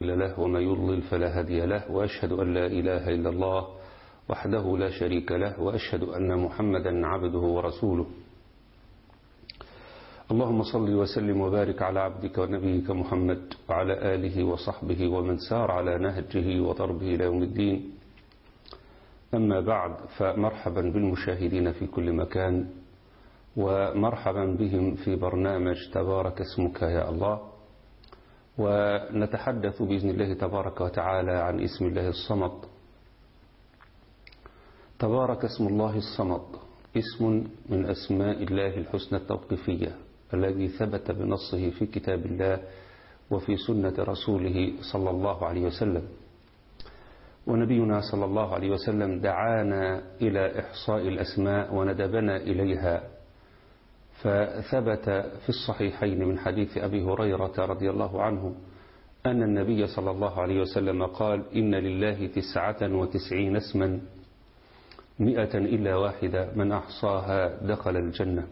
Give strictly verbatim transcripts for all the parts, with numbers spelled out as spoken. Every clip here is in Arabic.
له وما يضلل فلا هادي له، وأشهد أن لا إله إلا الله وحده لا شريك له، وأشهد أن محمدا عبده ورسوله. اللهم صل وسلم وبارك على عبدك ونبيك محمد وعلى آله وصحبه ومن سار على نهجه وضربه إلى يوم الدين. أما بعد، فمرحبا بالمشاهدين في كل مكان، ومرحبا بهم في برنامج تبارك اسمك يا الله. ونتحدث بإذن الله تبارك وتعالى عن اسم الله الصمد. تبارك اسم الله الصمد، اسم من أسماء الله الحسنى التوقيفية الذي ثبت بنصه في كتاب الله وفي سنة رسوله صلى الله عليه وسلم. ونبينا صلى الله عليه وسلم دعانا إلى إحصاء الأسماء وندبنا إليها، فثبت في الصحيحين من حديث أبي هريرة رضي الله عنه أن النبي صلى الله عليه وسلم قال: إن لله تسعة وتسعين اسما مئة إلا واحدة من أحصاها دخل الجنة.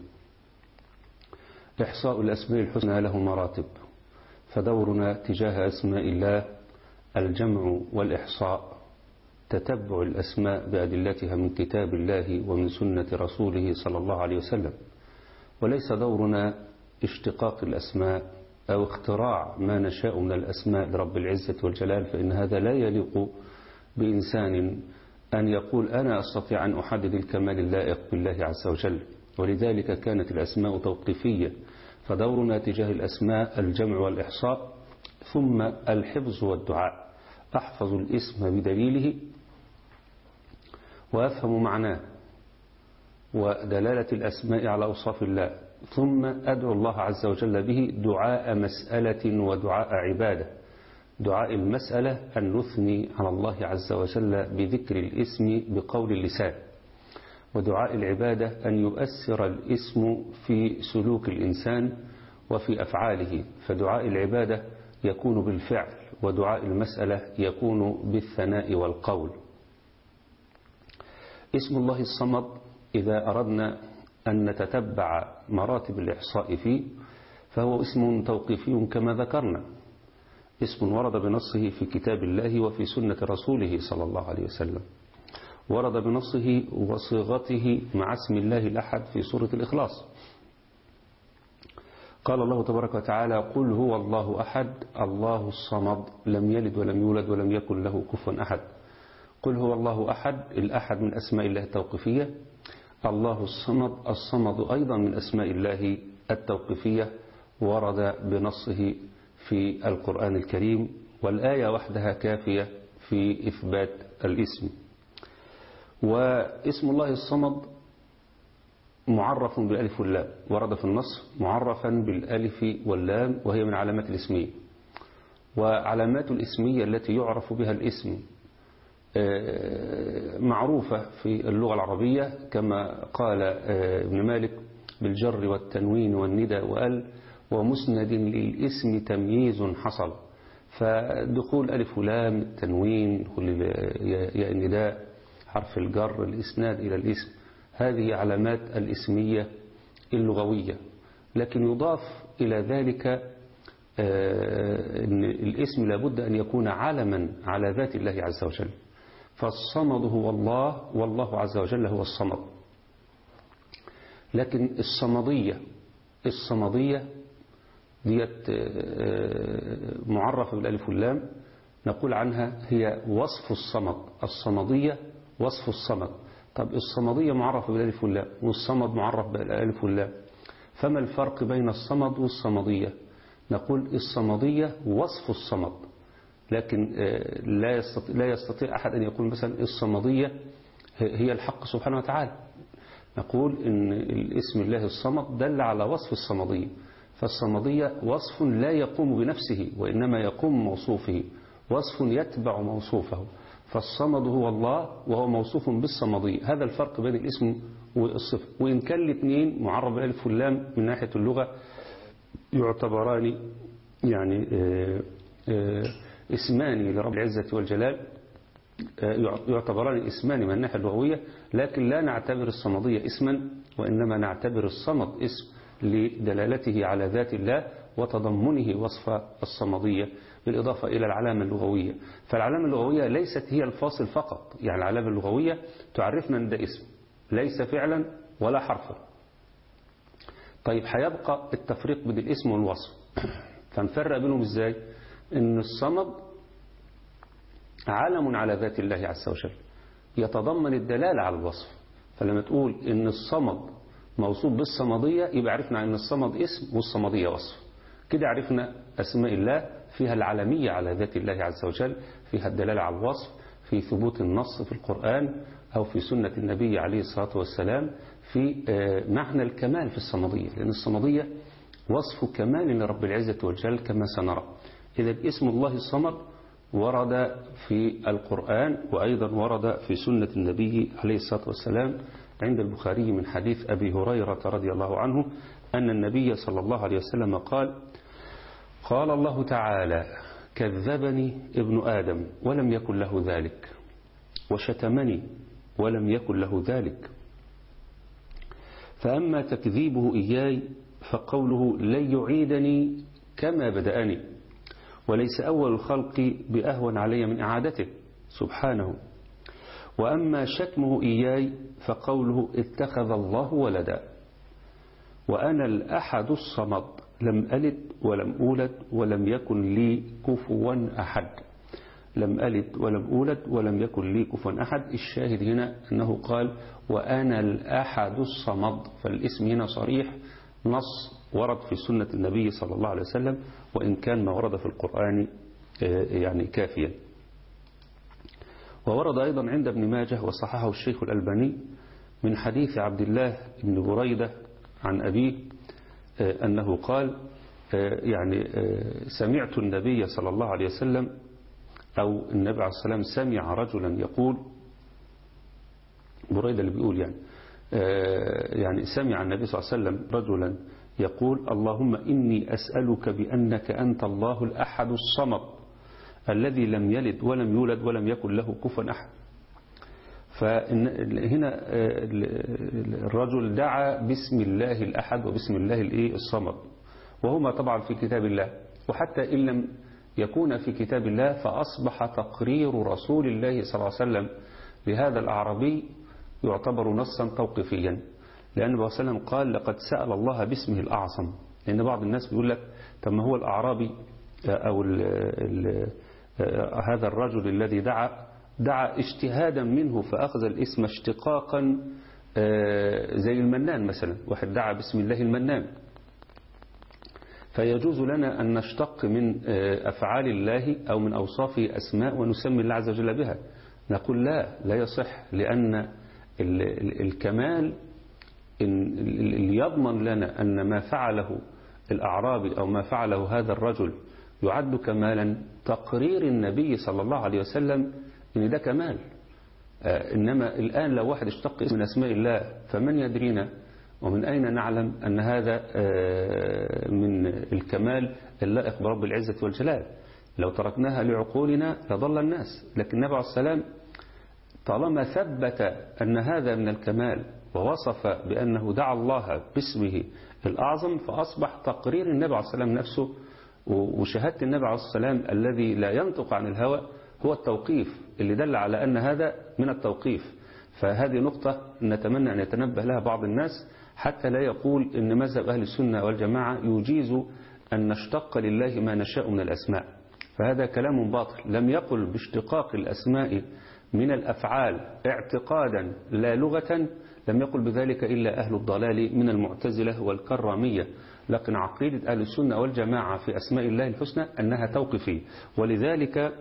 إحصاء الأسماء الحسنى له مراتب، فدورنا تجاه أسماء الله الجمع والإحصاء، تتبع الأسماء بأدلتها من كتاب الله ومن سنة رسوله صلى الله عليه وسلم. وليس دورنا اشتقاق الأسماء أو اختراع ما نشاء من الأسماء لرب العزة والجلال، فإن هذا لا يليق بإنسان أن يقول أنا أستطيع أن أحدد الكمال اللائق بالله عز وجل. ولذلك كانت الأسماء توقيفية، فدورنا تجاه الأسماء الجمع والإحصاء، ثم الحفظ والدعاء. أحفظ الاسم بدليله وأفهم معناه ودلالة الأسماء على أوصاف الله، ثم أدعو الله عز وجل به دعاء مسألة ودعاء عبادة. دعاء المسألة أن نثني على الله عز وجل بذكر الاسم بقول اللسان، ودعاء العبادة أن يؤثر الاسم في سلوك الإنسان وفي أفعاله، فدعاء العبادة يكون بالفعل، ودعاء المسألة يكون بالثناء والقول. اسم الله الصمد إذا أردنا أن نتتبع مراتب الإحصاء فيه، فهو اسم توقيفي كما ذكرنا، اسم ورد بنصه في كتاب الله وفي سنة رسوله صلى الله عليه وسلم، ورد بنصه وصيغته مع اسم الله الأحد في سورة الإخلاص. قال الله تبارك وتعالى: قل هو الله أحد الله الصمد لم يلد ولم يولد ولم يكن له كفوا أحد. قل هو الله أحد، الأحد من أسماء الله التوقيفية. الله الصمد، الصمد أيضا من أسماء الله التوقيفية، ورد بنصه في القرآن الكريم، والآية وحدها كافية في إثبات الاسم. واسم الله الصمد معرف بالألف واللام، ورد في النص معرفا بالألف واللام، وهي من علامات الاسمية. وعلامات الاسمية التي يعرف بها الاسم معروفة في اللغة العربية، كما قال ابن مالك: بالجر والتنوين والندى وأل ومسند للاسم تمييز حصل. فدخول ألف ولام، التنوين، ياء النداء، حرف الجر، الإسناد إلى الاسم، هذه علامات الاسمية اللغوية. لكن يضاف إلى ذلك أن الاسم لابد أن يكون علما على ذات الله عز وجل، فالصمد هو الله، والله عز وجل هو الصمد. لكن الصمدية الصمدية ديت معرفة بالألف واللام، نقول عنها هي وصف الصمد. الصمدية وصف الصمد. طب الصمدية معرفة بالألف واللام، والصمد معرف بالألف واللام، فما الفرق بين الصمد والصمدية؟ نقول الصمدية وصف الصمد، لكن لا يستطيع, لا يستطيع أحد أن يقول مثلا الصمدية هي الحق سبحانه وتعالى. نقول إن الاسم الله الصمد دل على وصف الصمدية، فالصمدية وصف لا يقوم بنفسه وإنما يقوم موصوفه، وصف يتبع موصوفه. فالصمد هو الله وهو موصوف بالصمدية. هذا الفرق بين الاسم والصفة. وإن كان الاثنين معرب الألف واللام من ناحية اللغة يعتبران يعني آآ آآ اسمان لرب العزة والجلال، يعتبران اسمان من الناحية اللغوية، لكن لا نعتبر الصمدية اسما، وإنما نعتبر الصمد اسم لدلالته على ذات الله وتضمنه وصف الصمدية. بالإضافة إلى العلامة اللغوية. فالعلامة اللغوية ليست هي الفاصل فقط، يعني العلامة اللغوية تعرفنا أن ده اسم ليس فعلا ولا حرفا. طيب هيبقى التفريق بين الاسم والوصف، فنفرق بينهم ازاي؟ ان الصمد علم على ذات الله عز وجل يتضمن الدلالة على الوصف. فلما تقول ان الصمد موصوف بالصمدية يبقى عرفنا ان الصمد اسم والصمدية وصف. كده عرفنا اسماء الله فيها العلمية على ذات الله عز وجل، فيها الدلالة على الوصف في ثبوت النص في القرآن أو في سنة النبي عليه الصلاة والسلام، في معنى الكمال في الصمدية، لأن الصمدية وصف كمال لرب العزة والجلال كما سنرى. إذا اسم الله الصمد ورد في القرآن وأيضا ورد في سنة النبي عليه الصلاة والسلام عند البخاري من حديث أبي هريرة رضي الله عنه أن النبي صلى الله عليه وسلم قال: قال الله تعالى: كذبني ابن آدم ولم يكن له ذلك، وشتمني ولم يكن له ذلك، فأما تكذيبه إياي فقوله لن يعيدني كما بدأني، وليس أول الخلق بأهون علي من إعادته سبحانه، وأما شتمه إياي فقوله اتخذ الله ولدا، وأنا الأحد الصمد لم ألد ولم أولد ولم يكن لي كفوا أحد. لم ألد ولم أولد ولم يكن لي كفوا أحد. الشاهد هنا أنه قال وأنا الأحد الصمد، فالاسم هنا صريح، نص ورد في سنة النبي صلى الله عليه وسلم، وإن كان ما ورد في القرآن يعني كافيا. وورد أيضا عند ابن ماجه وصححه الشيخ الألباني من حديث عبد الله بن بريدة عن أبيه أنه قال يعني سمعت النبي صلى الله عليه وسلم أو النبي عليه السلام سمع رجلا يقول، بريدة اللي بيقول يعني يعني سمع النبي صلى الله عليه وسلم رجلا يقول اللهم إني أسألك بأنك أنت الله الأحد الصمد الذي لم يلد ولم يولد ولم يكن له كفوا أحد. فهنا الرجل دعا باسم الله الأحد وباسم الله الصمد، وهما طبعا في كتاب الله، وحتى إن لم يكون في كتاب الله فأصبح تقرير رسول الله صلى الله عليه وسلم لهذا الأعرابي يعتبر نصا توقيفيا، لأن النبي صلى الله عليه وسلم قال لقد سأل الله باسمه الأعظم. لأن بعض الناس بيقول لك طب ما هو الأعرابي أو ال ال هذا الرجل الذي دعا دعا اجتهادا منه فأخذ الاسم اشتقاقا زي المنان مثلا، واحد دعا باسم الله المنان، فيجوز لنا أن نشتق من أفعال الله أو من أوصافه أسماء ونسمي الله عز وجل بها. نقول لا لا يصح، لأن الكمال اللي يضمن لنا أن ما فعله الأعرابي أو ما فعله هذا الرجل يعد كمالا تقرير النبي صلى الله عليه وسلم إن ده كمال. إنما الآن لو واحد اشتق اسم من أسماء الله فمن يدرينا ومن أين نعلم أن هذا من الكمال اللائق برب العزة والجلال؟ لو تركناها لعقولنا لضل الناس. لكن النبي عليه السلام طالما ثبت أن هذا من الكمال ووصف بأنه دعا الله باسمه الأعظم، فأصبح تقرير النبي عليه السلام نفسه وشهادة النبي عليه السلام الذي لا ينطق عن الهوى هو التوقيف اللي دل على أن هذا من التوقيف. فهذه نقطة نتمنى أن يتنبه لها بعض الناس حتى لا يقول أن مذهب أهل السنة والجماعة يجيز أن نشتق لله ما نشاء من الأسماء، فهذا كلام باطل. لم يقل باشتقاق الأسماء من الأفعال اعتقادا لا لغة، لم يقل بذلك إلا أهل الضلال من المعتزلة والكرامية، لكن عقيدة أهل السنة والجماعة في أسماء الله الحسنى أنها توقيفية. ولذلك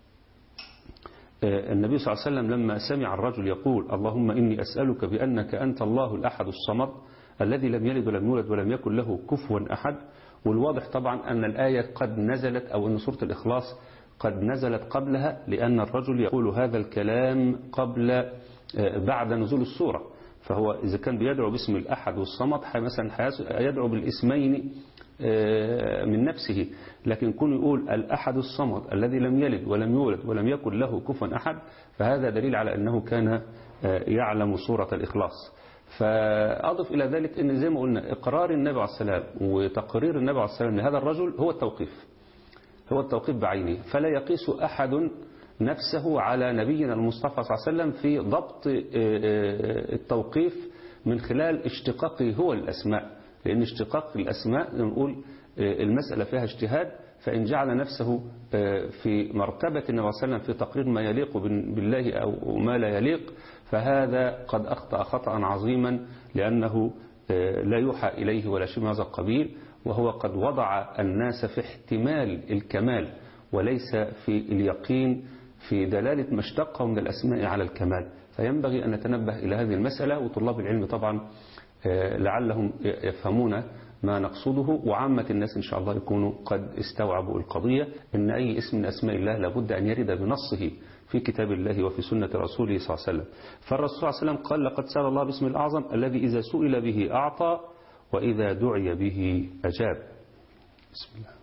النبي صلى الله عليه وسلم لما سمع الرجل يقول اللهم إني أسألك بأنك أنت الله الأحد الصمد الذي لم يلد ولم يولد ولم يكن له كفوا أحد، والواضح طبعا أن الآية قد نزلت أو أن سورة الإخلاص قد نزلت قبلها، لأن الرجل يقول هذا الكلام قبل بعد نزول السورة. فهو إذا كان بيدعو باسم الأحد والصمد مثلا يدعو بالاسمين من نفسه، لكن كون يقول الأحد الصمد الذي لم يلد ولم يولد ولم يكن له كفوا أحد، فهذا دليل على أنه كان يعلم سورة الإخلاص. فأضف إلى ذلك أن زي ما قلنا إقرار النبي عليه السلام وتقرير النبي عليه السلام لهذا الرجل هو التوقيف، هو التوقيف بعينه، فلا يقيس أحد نفسه على نبينا المصطفى صلى الله عليه وسلم في ضبط التوقيف من خلال اشتقاقه هو الأسماء، لأن اشتقاق الأسماء نقول المسألة فيها اجتهاد، فإن جعل نفسه في مرتبة النبي صلى الله عليه وسلم في تقرير ما يليق بالله أو ما لا يليق، فهذا قد أخطأ خطأ عظيما، لأنه لا يوحى إليه ولا شيء من هذا القبيل، وهو قد وضع الناس في احتمال الكمال وليس في اليقين في دلالة ما اشتقه من الأسماء على الكمال. فينبغي أن نتنبه إلى هذه المسألة، وطلاب العلم طبعا لعلهم يفهمون ما نقصده، وعامة الناس إن شاء الله يكونوا قد استوعبوا القضية، إن أي اسم من أسماء الله لابد أن يرد بنصه في كتاب الله وفي سنة رسوله صلى الله عليه وسلم. فالرسول صلى الله عليه وسلم قال: لقد سأل الله باسم الأعظم الذي إذا سئل به أعطى وإذا دعي به أجاب. بسم الله.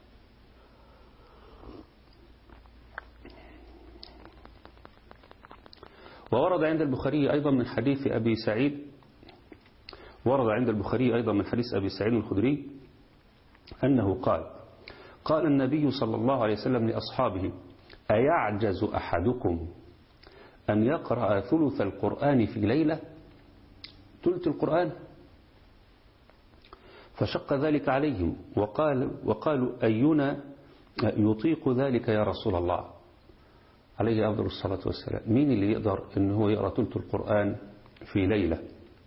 وورد عند البخاري أيضا من حديث أبي سعيد ورد عند البخاري أيضا من حديث أبي سعيد الخدري أنه قال: قال النبي صلى الله عليه وسلم لأصحابه: أيعجز أحدكم أن يقرأ ثلث القرآن في ليلة؟ ثلث القرآن. فشق ذلك عليهم وقال وقالوا: أينا يطيق ذلك يا رسول الله؟ عليه أفضل الصلاة والسلام. مين اللي يقدر أن هو يقرأ ثلث القرآن في ليلة؟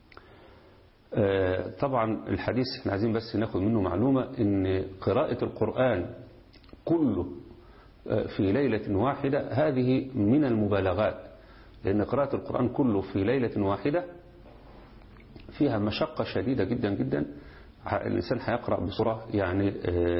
آه طبعا الحديث احنا عايزين بس ناخد منه معلومة، ان قراءة القرآن كله في ليلة واحدة هذه من المبالغات، لأن قراءة القرآن كله في ليلة واحدة فيها مشقة شديدة جدا جدا. الإنسان هيقرأ بصورة يعني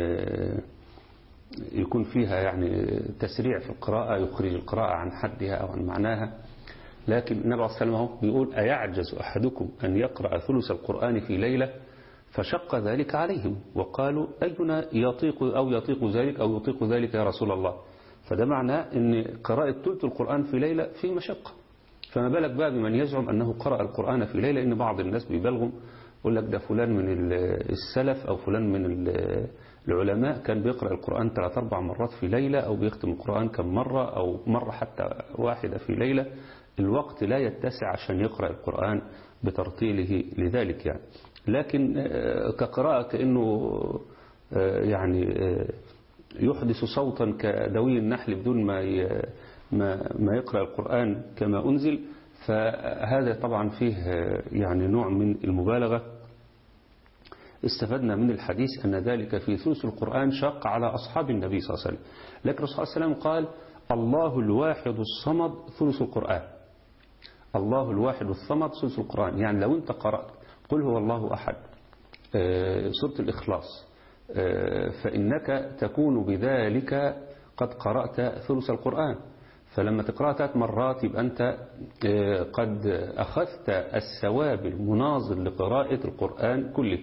يكون فيها يعني تسريع في القراءة، يخرج القراءة عن حدها أو عن معناها. لكن النبي عليه الصلاة والسلام بيقول: أيعجز أحدكم أن يقرأ ثلث القرآن في ليلة؟ فشق ذلك عليهم وقالوا: أينا يطيق أو يطيق ذلك أو يطيق ذلك يا رسول الله؟ فده معناه أن قراءة ثلث القرآن في ليلة في مشقة، فما بالك بقى بمن يزعم أنه قرأ القرآن في ليلة. إن بعض الناس بيبالغوا، يقول لك ده فلان من السلف أو فلان من العلماء كان بيقرأ القرآن ثلاث أربع مرات في ليلة، أو بيختم القرآن كم مرة أو مرة حتى واحدة في ليلة. الوقت لا يتسع عشان يقرأ القرآن بترتيله لذلك يعني. لكن كقراءة كأنه يعني يحدث صوتا كدوي النحل بدون ما ما يقرأ القرآن كما أنزل، فهذا طبعا فيه يعني نوع من المبالغة. استفدنا من الحديث أن ذلك في ثلث القرآن شق على أصحاب النبي صلى الله عليه وسلم. لكن الرسول صلى الله عليه وسلم قال: الله الواحد الصمد ثلث القرآن. الله الواحد الصمد ثلث القرآن، يعني لو أنت قرأت قل هو الله أحد سورة الإخلاص فإنك تكون بذلك قد قرأت ثلث القرآن. فلما تقرأ ثلاث مرات يبقى أنت قد أخذت الثواب المناظر لقراءة القرآن كله.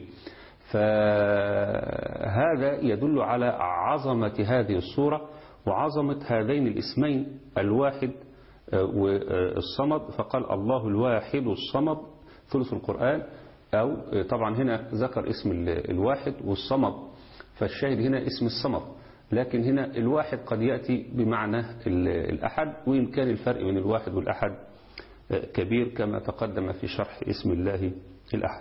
فهذا يدل على عظمة هذه السورة وعظمة هذين الاسمين الواحد والصمد. فقال: الله الواحد الصمد ثلث القرآن، أو طبعا هنا ذكر اسم الواحد والصمد، فالشاهد هنا اسم الصمد. لكن هنا الواحد قد يأتي بمعنى الأحد، وإن كان الفرق بين الواحد والأحد كبير كما تقدم في شرح اسم الله الأحد.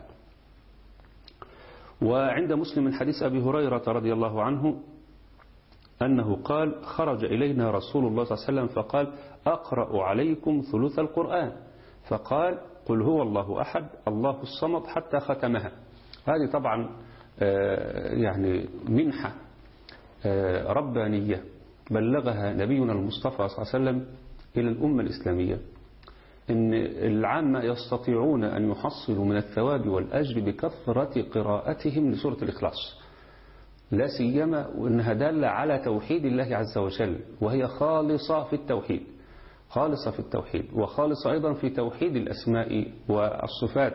وعند مسلم من حديث أبي هريرة رضي الله عنه أنه قال: خرج إلينا رسول الله صلى الله عليه وسلم فقال: أقرأ عليكم ثلث القرآن. فقال: قل هو الله أحد الله الصمد حتى ختمها. هذه طبعا يعني منحة ربانية بلغها نبينا المصطفى صلى الله عليه وسلم إلى الأمة الإسلامية، إن العامة يستطيعون أن يحصلوا من الثواب والأجر بكثرة قراءتهم لسورة الإخلاص، لا سيما وأنها دالة على توحيد الله عز وجل، وهي خالصة في التوحيد خالصة في التوحيد وخالصة أيضا في توحيد الأسماء والصفات.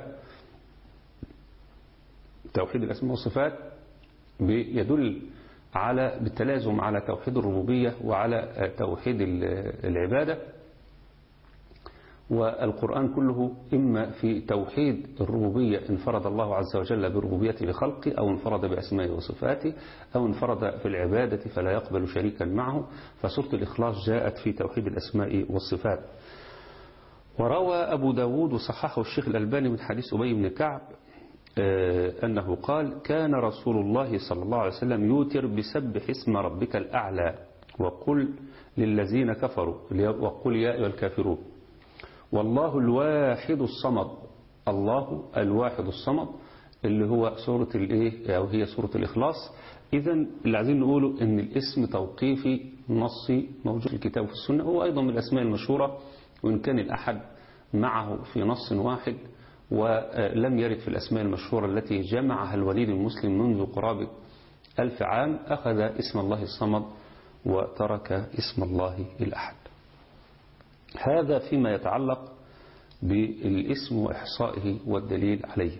توحيد الأسماء والصفات يدل على بالتلازم على توحيد الربوبية وعلى توحيد العبادة، والقرآن كله إما في توحيد الربوبية انفرد الله عز وجل بربوبيته لخلقه، أو انفرد بأسمائه وصفاته، أو انفرد في العبادة فلا يقبل شريكا معه. فسورة الإخلاص جاءت في توحيد الأسماء والصفات. وروى أبو داود وصححه الشيخ الألباني من حديث أبي بن كعب أنه قال: كان رسول الله صلى الله عليه وسلم يوتر بسبح اسم ربك الأعلى وقل للذين كفروا وقل يا أيها الكافرون والله الواحد الصمد. الله الواحد الصمد اللي هو سورة الإيه أو هي سورة الإخلاص. إذن اللي عايزين نقوله إن الاسم توقيفي نصي موجود في الكتاب وفي السنة، هو أيضا من الأسماء المشهورة، وإن كان الأحد معه في نص واحد، ولم يرد في الأسماء المشهورة التي جمعها الوليد المسلم منذ قرابة ألف عام أخذ اسم الله الصمد وترك اسم الله الأحد. هذا فيما يتعلق بالاسم وإحصائه والدليل عليه.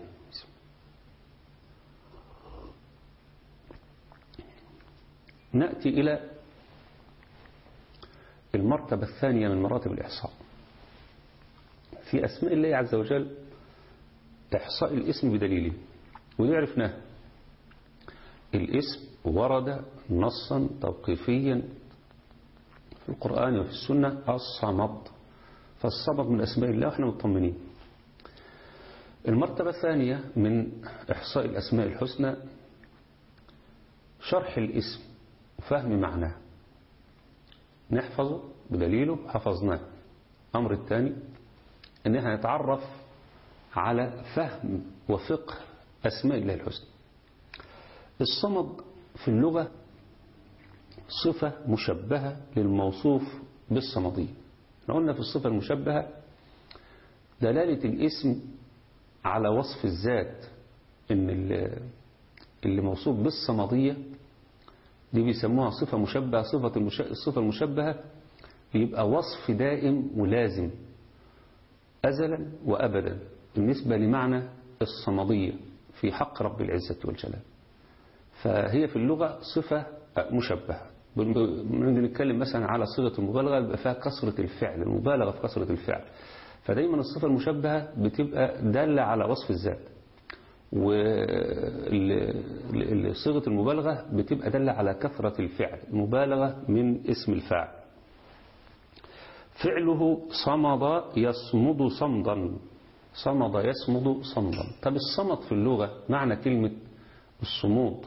نأتي إلى المرتبة الثانية من مراتب الإحصاء. في أسماء الله عز وجل إحصاء الاسم بدليله، ودي عرفناه. الاسم ورد نصا توقيفيا في القرآن وفي السنة الصمد، فالصمد من أسماء الله وإحنا مطمئنين. المرتبة الثانية من إحصاء الأسماء الحسنى شرح الاسم وفهم معناه، نحفظه بدليله حفظناه. الأمر الثاني أن احنا نتعرف على فهم وفقه أسماء الله الحسنى. الصمد في اللغة صفة مشبهة للموصوف بالصمدية. قلنا في الصفة المشبهة دلالة الاسم على وصف الذات، إن اللي موصوف بالصمدية دي بيسموها صفة مشبهة. صفة المش... الصفة المشبهة يبقى وصف دائم ولازم أزلا وأبدا بالنسبة لمعنى الصمدية في حق رب العزة والجلال. فهي في اللغة صفة مشبهة. بنتكلم مثلا على صيغة المبالغة بيبقى فيها كسرة الفعل، المبالغة في كسرة الفعل. فدايما الصفة المشبهة بتبقى دالة على وصف الذات، وصيغة المبالغة بتبقى دالة على كثرة الفعل، مبالغة من اسم الفاعل. فعله صمد يصمد صمدا، صمد يصمد صمدا. طب الصمد في اللغة معنى كلمة الصمود،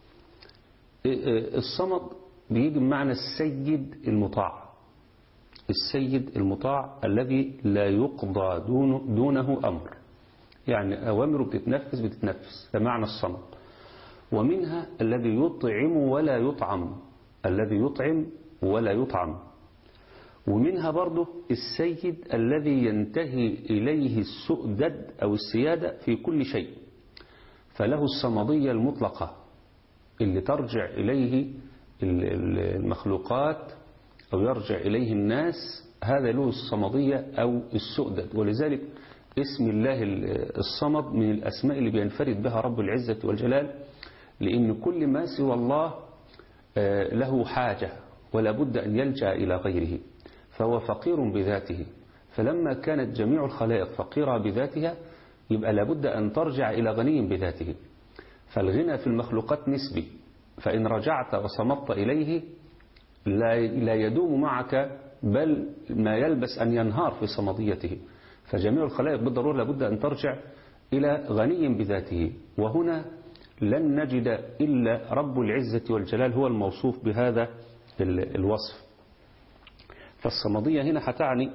الصمد بيجي بمعنى السيد المطاع، السيد المطاع الذي لا يقضى دونه, دونه أمر، يعني أوامره بتتنفذ بتتنفذ، ده معنى الصمد. ومنها الذي يطعم ولا يطعم، الذي يطعم ولا يطعم. ومنها برضه السيد الذي ينتهي إليه السؤدد أو السيادة في كل شيء، فله الصمدية المطلقة اللي ترجع إليه المخلوقات أو يرجع إليه الناس، هذا له الصمدية أو السؤدد. ولذلك اسم الله الصمد من الأسماء اللي بينفرد بها رب العزة والجلال، لأن كل ما سوى الله له حاجة ولا بد أن يلجأ إلى غيره، فهو فقير بذاته. فلما كانت جميع الخلائق فقيرة بذاتها يبقى لابد أن ترجع إلى غني بذاته. فالغنى في المخلوقات نسبي، فإن رجعت وصمت إليه لا يدوم معك، بل ما يلبس أن ينهار في صمديته. فجميع الخلائق بالضرورة لابد أن ترجع إلى غني بذاته، وهنا لن نجد إلا رب العزة والجلال هو الموصوف بهذا الوصف. فالصمدية هنا هتعني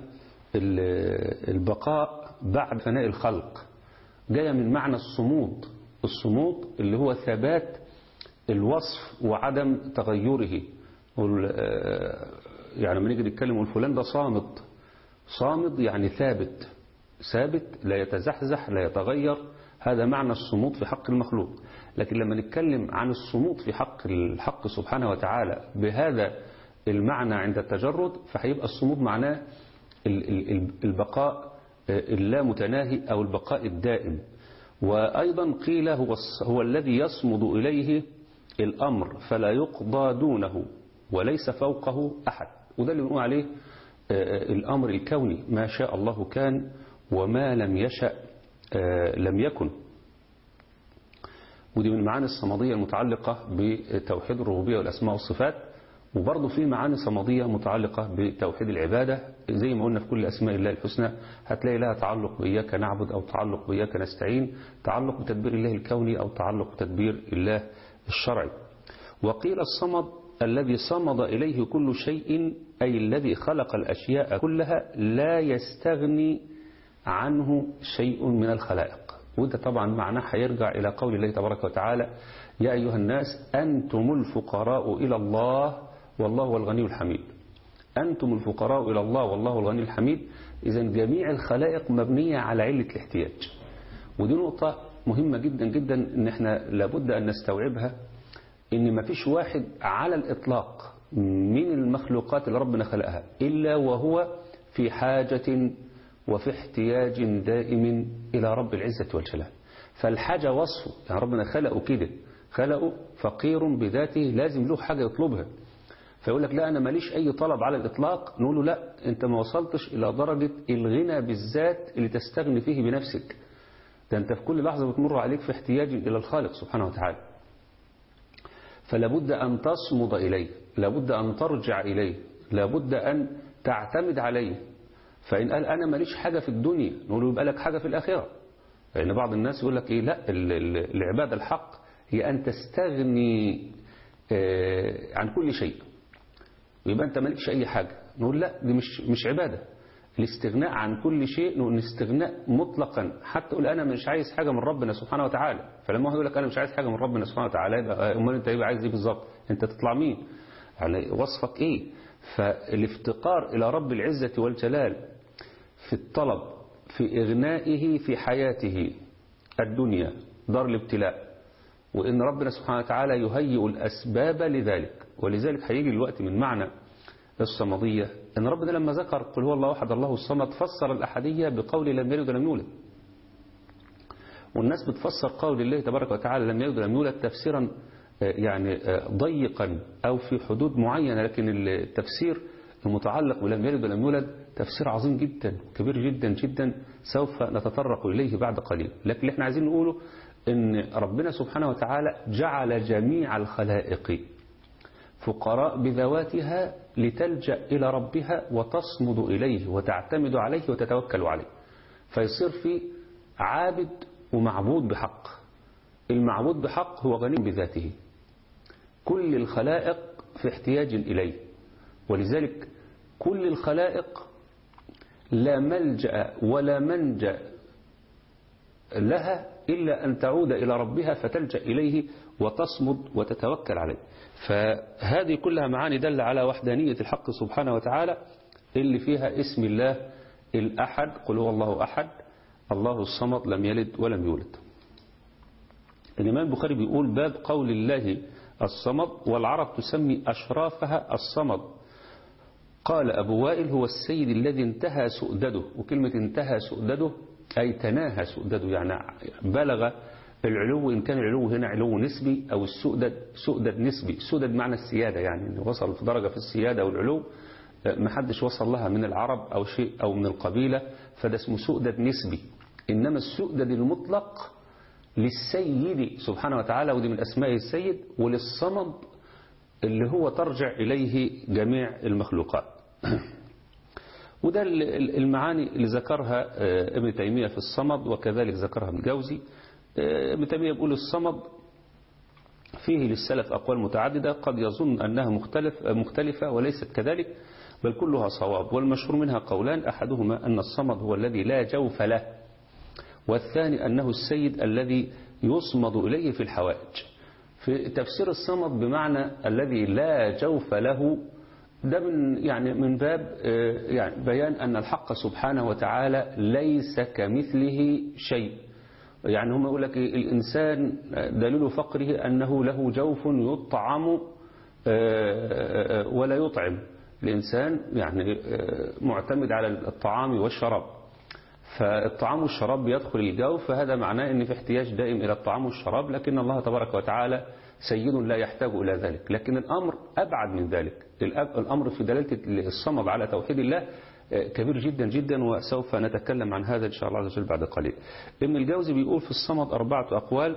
البقاء بعد فناء الخلق، جاية من معنى الصمود. الصمود اللي هو ثبات الوصف وعدم تغيره. يعني لما نيجي نتكلم والفلان ده صامد، صامد يعني ثابت، ثابت لا يتزحزح لا يتغير، هذا معنى الصمود في حق المخلوق. لكن لما نتكلم عن الصمود في حق الحق سبحانه وتعالى بهذا المعنى عند التجرد، فهيبقى الصمود معناه البقاء اللامتناهي أو البقاء الدائم. وأيضا قيل هو, هو الذي يصمد إليه الأمر فلا يقضى دونه وليس فوقه أحد، وده اللي بنقول عليه الأمر الكوني، ما شاء الله كان وما لم يشأ لم يكن. ودي من معاني الصمدية المتعلقة بتوحيد الربوبية والأسماء والصفات. وبرضه في معاني صمدية متعلقة بتوحيد العبادة، زي ما قلنا في كل أسماء الله الحسنى هتلاقي لها تعلق بإياك نعبد أو تعلق بإياك نستعين، تعلق بتدبير الله الكوني أو تعلق بتدبير الله الشرعي. وقيل الصمد الذي صمد إليه كل شيء، أي الذي خلق الأشياء كلها لا يستغني عنه شيء من الخلائق. وده طبعا معناه هيرجع إلى قول الله تبارك وتعالى: يا أيها الناس أنتم الفقراء إلى الله والله هو الغني الحميد. أنتم الفقراء إلى الله والله هو الغني الحميد. إذن جميع الخلائق مبنية على علة الاحتياج. ودي نقطة مهمة جدا جدا إن احنا لابد أن نستوعبها، إن ما فيش واحد على الإطلاق من المخلوقات اللي ربنا خلقها إلا وهو في حاجة وفي احتياج دائم إلى رب العزة والجلال. فالحاجة وصفه، يعني ربنا خلقه كده، خلقه فقير بذاته لازم له حاجة يطلبها. فيقول لك لا أنا ماليش أي طلب على الإطلاق، نقول له لا أنت ما وصلتش إلى درجة الغنى بالذات اللي تستغني فيه بنفسك. ده أنت في كل لحظة بتمر عليك في احتياج إلى الخالق سبحانه وتعالى. فلابد أن تصمد إليه، لابد أن ترجع إليه، لابد أن تعتمد عليه. فإن قال أنا ماليش حاجة في الدنيا، نقول له يبقى لك حاجة في الآخرة. لأن يعني بعض الناس يقول لك إيه، لا العبادة الحق هي أن تستغني عن كل شيء، ويبقى أنت مالكش أي حاجة. نقول لا دي مش مش عبادة. الاستغناء عن كل شيء نقول استغناء مطلقا، حتى تقول أنا مش عايز حاجة من ربنا سبحانه وتعالى. فلما هو يقول لك أنا مش عايز حاجة من ربنا سبحانه وتعالى، يبقى أمال أنت يبقى عايز إيه بالظبط؟ أنت تطلع مين؟ يعني وصفك إيه؟ فالافتقار إلى رب العزة والجلال في الطلب، في إغنائه في حياته الدنيا دار الابتلاء، وإن ربنا سبحانه وتعالى يهيئ الأسباب لذلك. ولذلك هيجي الوقت من معنى الصمدية إن ربنا لما ذكر قل هو الله أحد الله الصمد فسر الأحدية بقول لم يلد ولم يولد. والناس بتفسر قول الله تبارك وتعالى لم يلد ولم يولد تفسيرا يعني ضيقا أو في حدود معينة، لكن التفسير المتعلق بلم يلد ولم يولد تفسير عظيم جدا كبير جدا جدا، سوف نتطرق إليه بعد قليل. لكن اللي احنا عايزين نقوله إن ربنا سبحانه وتعالى جعل جميع الخلائق فقراء بذواتها لتلجأ إلى ربها وتصمد إليه وتعتمد عليه وتتوكل عليه، فيصير في عابد ومعبود بحق. المعبود بحق هو غني بذاته، كل الخلائق في احتياج إليه. ولذلك كل الخلائق لا ملجأ ولا منجأ لها إلا أن تعود إلى ربها فتلجأ إليه وتصمد وتتوكل عليه. فهذه كلها معاني دل على وحدانية الحق سبحانه وتعالى، اللي فيها اسم الله الأحد، قل هو الله أحد الله الصمد لم يلد ولم يولد. الإمام البخاري بيقول باب قول الله الصمد، والعرب تسمي أشرافها الصمد. قال أبو وائل هو السيد الذي انتهى سؤدده، وكلمة انتهى سؤدده أي تناهى سؤدده، يعني بلغ العلو، إن كان العلو هنا علو نسبي أو السؤدد سؤدد نسبي. سؤدد معنى السيادة، يعني وصل في درجة في السيادة والعلو ما حدش وصل لها من العرب أو شيء أو من القبيلة، فده اسمه سؤدد نسبي. إنما السؤدد المطلق للسيد سبحانه وتعالى، ودي من أسماء السيد، وللصمد اللي هو ترجع إليه جميع المخلوقات. وده المعاني اللي ذكرها ابن تيمية في الصمد، وكذلك ذكرها ابن جوزي. ابن تيمية بيقول الصمد فيه للسلف أقوال متعددة، قد يظن أنها مختلف مختلفة وليست كذلك، بل كلها صواب. والمشهور منها قولان، أحدهما أن الصمد هو الذي لا جوف له، والثاني أنه السيد الذي يصمد إليه في الحوائج. في تفسير الصمد بمعنى الذي لا جوف له، ده من يعني من باب يعني بيان أن الحق سبحانه وتعالى ليس كمثله شيء. يعني هم يقول لك الإنسان دليل فقره أنه له جوف يطعم ولا يطعم. الإنسان يعني معتمد على الطعام والشراب، فالطعام والشراب بيدخل الجوف، فهذا معناه أن في احتياج دائم إلى الطعام والشراب. لكن الله تبارك وتعالى سيد لا يحتاج إلى ذلك. لكن الأمر أبعد من ذلك، الأمر في دلالة الصمد على توحيد الله كبير جدا جدا، وسوف نتكلم عن هذا إن شاء الله عز وجل بعد قليل. ابن الجوزي بيقول في الصمد أربعة أقوال،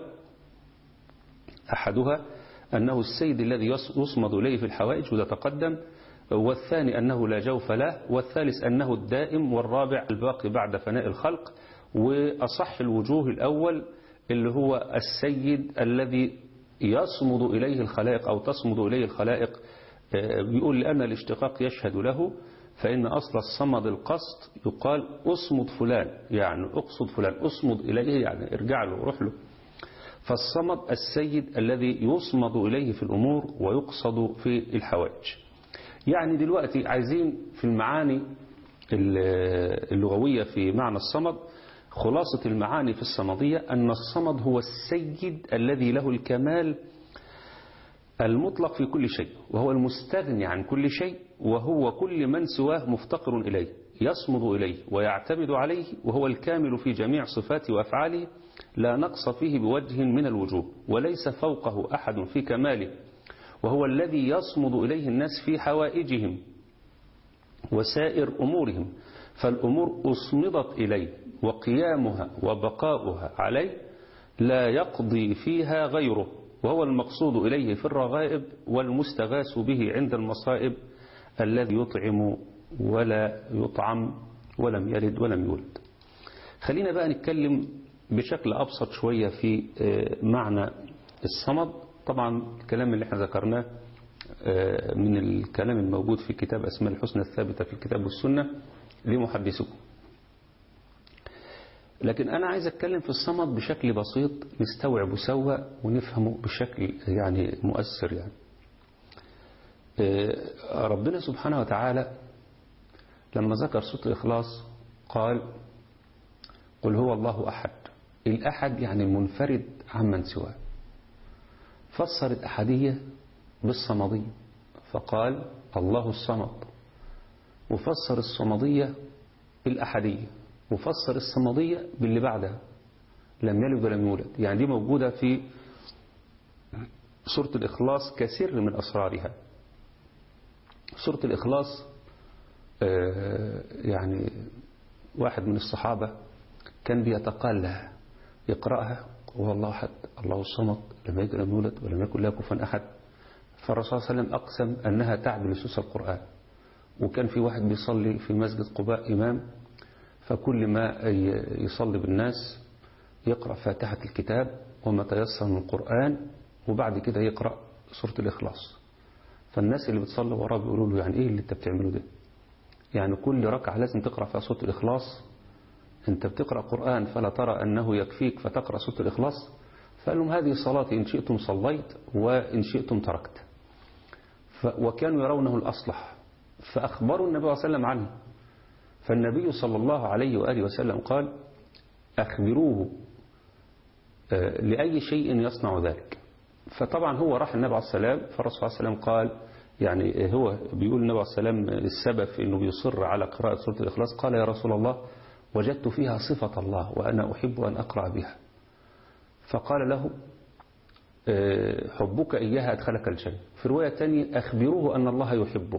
أحدها أنه السيد الذي يصمد إليه في الحوائج وده تقدم، والثاني أنه لا جوف له، والثالث أنه الدائم، والرابع الباقي بعد فناء الخلق. وأصح الوجوه الأول اللي هو السيد الذي يصمد إليه الخلائق أو تصمد إليه الخلائق، بيقول لأن الاشتقاق يشهد له، فإن أصل الصمد القصد، يقال أصمد فلان يعني أقصد فلان، أصمد إليه يعني ارجع له روح له. فالصمد السيد الذي يصمد إليه في الأمور ويقصد في الحوائج. يعني دلوقتي عايزين في المعاني اللغوية في معنى الصمد، خلاصة المعاني في الصمدية أن الصمد هو السيد الذي له الكمال المطلق في كل شيء، وهو المستغني عن كل شيء، وهو كل من سواه مفتقر إليه يصمد إليه ويعتمد عليه، وهو الكامل في جميع صفاته وأفعاله لا نقص فيه بوجه من الوجوه، وليس فوقه أحد في كماله، وهو الذي يصمد إليه الناس في حوائجهم وسائر أمورهم، فالأمور أصمدت إليه، وقيامها وبقاؤها عليه لا يقضي فيها غيره، وهو المقصود إليه في الرغائب والمستغاث به عند المصائب، الذي يطعم ولا يطعم ولم يلد ولم يولد. خلينا بقى نتكلم بشكل أبسط شوية في معنى الصمد. طبعا الكلام اللي احنا ذكرناه من الكلام الموجود في كتاب أسماء الحسنى الثابتة في الكتاب والسنة لمحدثكم، لكن أنا عايز أتكلم في الصمد بشكل بسيط نستوعبه سوا ونفهمه بشكل يعني مؤثر. يعني ربنا سبحانه وتعالى لما ذكر سورة الإخلاص قال قل هو الله أحد. الأحد يعني المنفرد عمن سواه، فسر الأحدية بالصمدية فقال الله الصمد، وفسر الصمدية بالأحدية، وفسر الصمدية باللي بعدها لم يلد ولم يولد. يعني دي موجودة في سورة الإخلاص كسر من أسرارها. سورة الإخلاص يعني واحد من الصحابة كان بيتقالها يقرأها وهو الله أحد الله الصمد لم يلد ولم يولد ولم يكن له كفوا أحد، فالرسول صلى الله عليه وسلم أقسم أنها تعدل ثلث القرآن. وكان في واحد بيصلي في مسجد قباء إمام، فكل ما يصلي بالناس يقرأ فاتحة الكتاب وما تيسر من القرآن، وبعد كده يقرأ سورة الإخلاص. فالناس اللي بتصلي وراه بيقولوا له يعني إيه اللي أنت بتعمله ده؟ يعني كل ركعة لازم تقرأ فيها سورة الإخلاص؟ أنت بتقرأ قرآن فلا ترى أنه يكفيك فتقرأ سورة الإخلاص؟ فقال لهم هذه صلاتي، إن شئتم صليت وإن شئتم تركت. وكانوا يرونه الأصلح، فأخبروا النبي صلى الله عليه وسلم عنه. فالنبي صلى الله عليه وآله وسلم قال أخبروه لأي شيء يصنع ذلك. فطبعا هو راح النبي عليه السلام، فالرسول عليه السلام قال يعني هو بيقول النبي عليه السلام السبب في أنه بيصر على قراءة سورة الإخلاص، قال يا رسول الله وجدت فيها صفة الله وأنا أحب أن أقرأ بها. فقال له حبك إياها أدخلك الجنة. في رواية تانية أخبروه أن الله يحبه.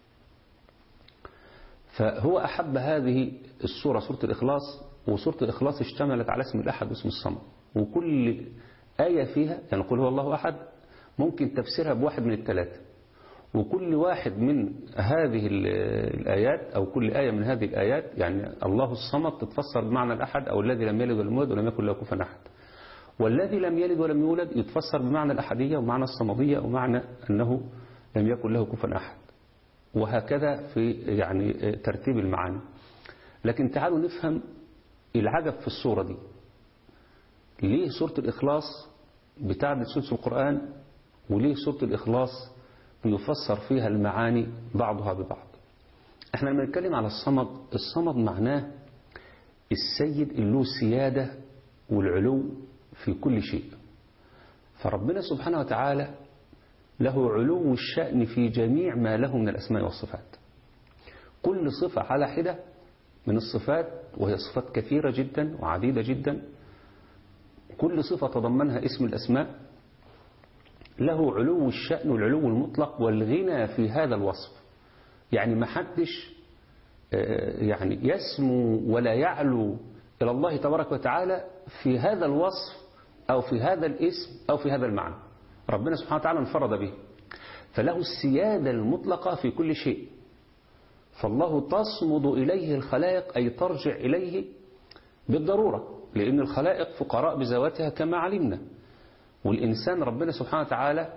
فهو أحب هذه السورة سورة الإخلاص. وسورة الإخلاص اشتملت على اسم الأحد واسم الصمد، وكل آية فيها يعني قل هو الله أحد ممكن تفسيرها بواحد من الثلاثة، وكل واحد من هذه الآيات أو كل آية من هذه الآيات يعني الله الصمد تتفسر بمعنى الأحد أو الذي لم يلد ولم يولد ولم يكن له كفوا أحد، والذي لم يلد ولم يولد يتفسر بمعنى الأحدية ومعنى الصمدية ومعنى أنه لم يكن له كفوا أحد، وهكذا في يعني ترتيب المعاني. لكن تعالوا نفهم العجب في الصورة دي. ليه سورة الإخلاص بتعدل ثلث القرآن، وليه سورة الإخلاص بيفسر فيها المعاني بعضها ببعض؟ احنا لما نتكلم على الصمد، الصمد معناه السيد اللي له السيادة والعلو في كل شيء. فربنا سبحانه وتعالى له علو الشأن في جميع ما له من الأسماء والصفات. كل صفة على حدة من الصفات، وهي صفات كثيرة جدا وعديدة جدا، كل صفة تضمنها اسم الأسماء له علو الشأن والعلو المطلق والغنى في هذا الوصف. يعني ما حدش يعني يسمو ولا يعلو إلى الله تبارك وتعالى في هذا الوصف أو في هذا الاسم أو في هذا المعنى. ربنا سبحانه وتعالى انفرد به، فله السيادة المطلقة في كل شيء. فالله تصمد إليه الخلائق، أي ترجع إليه بالضرورة، لأن الخلائق فقراء بذواتها كما علمنا. والإنسان ربنا سبحانه وتعالى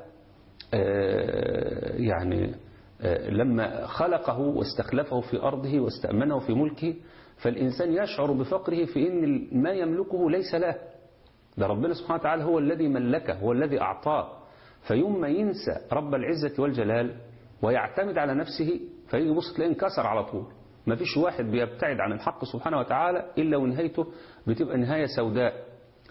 يعني لما خلقه واستخلفه في أرضه واستأمنه في ملكه، فالإنسان يشعر بفقره في أن ما يملكه ليس له، ده ربنا سبحانه وتعالى هو الذي ملكه، هو الذي أعطاه. فيوم ما ينسى رب العزة والجلال ويعتمد على نفسه، فيجي يبص تلاقيه انكسر على طول. ما فيش واحد بيبتعد عن الحق سبحانه وتعالى إلا ونهايته بتبقى نهاية سوداء.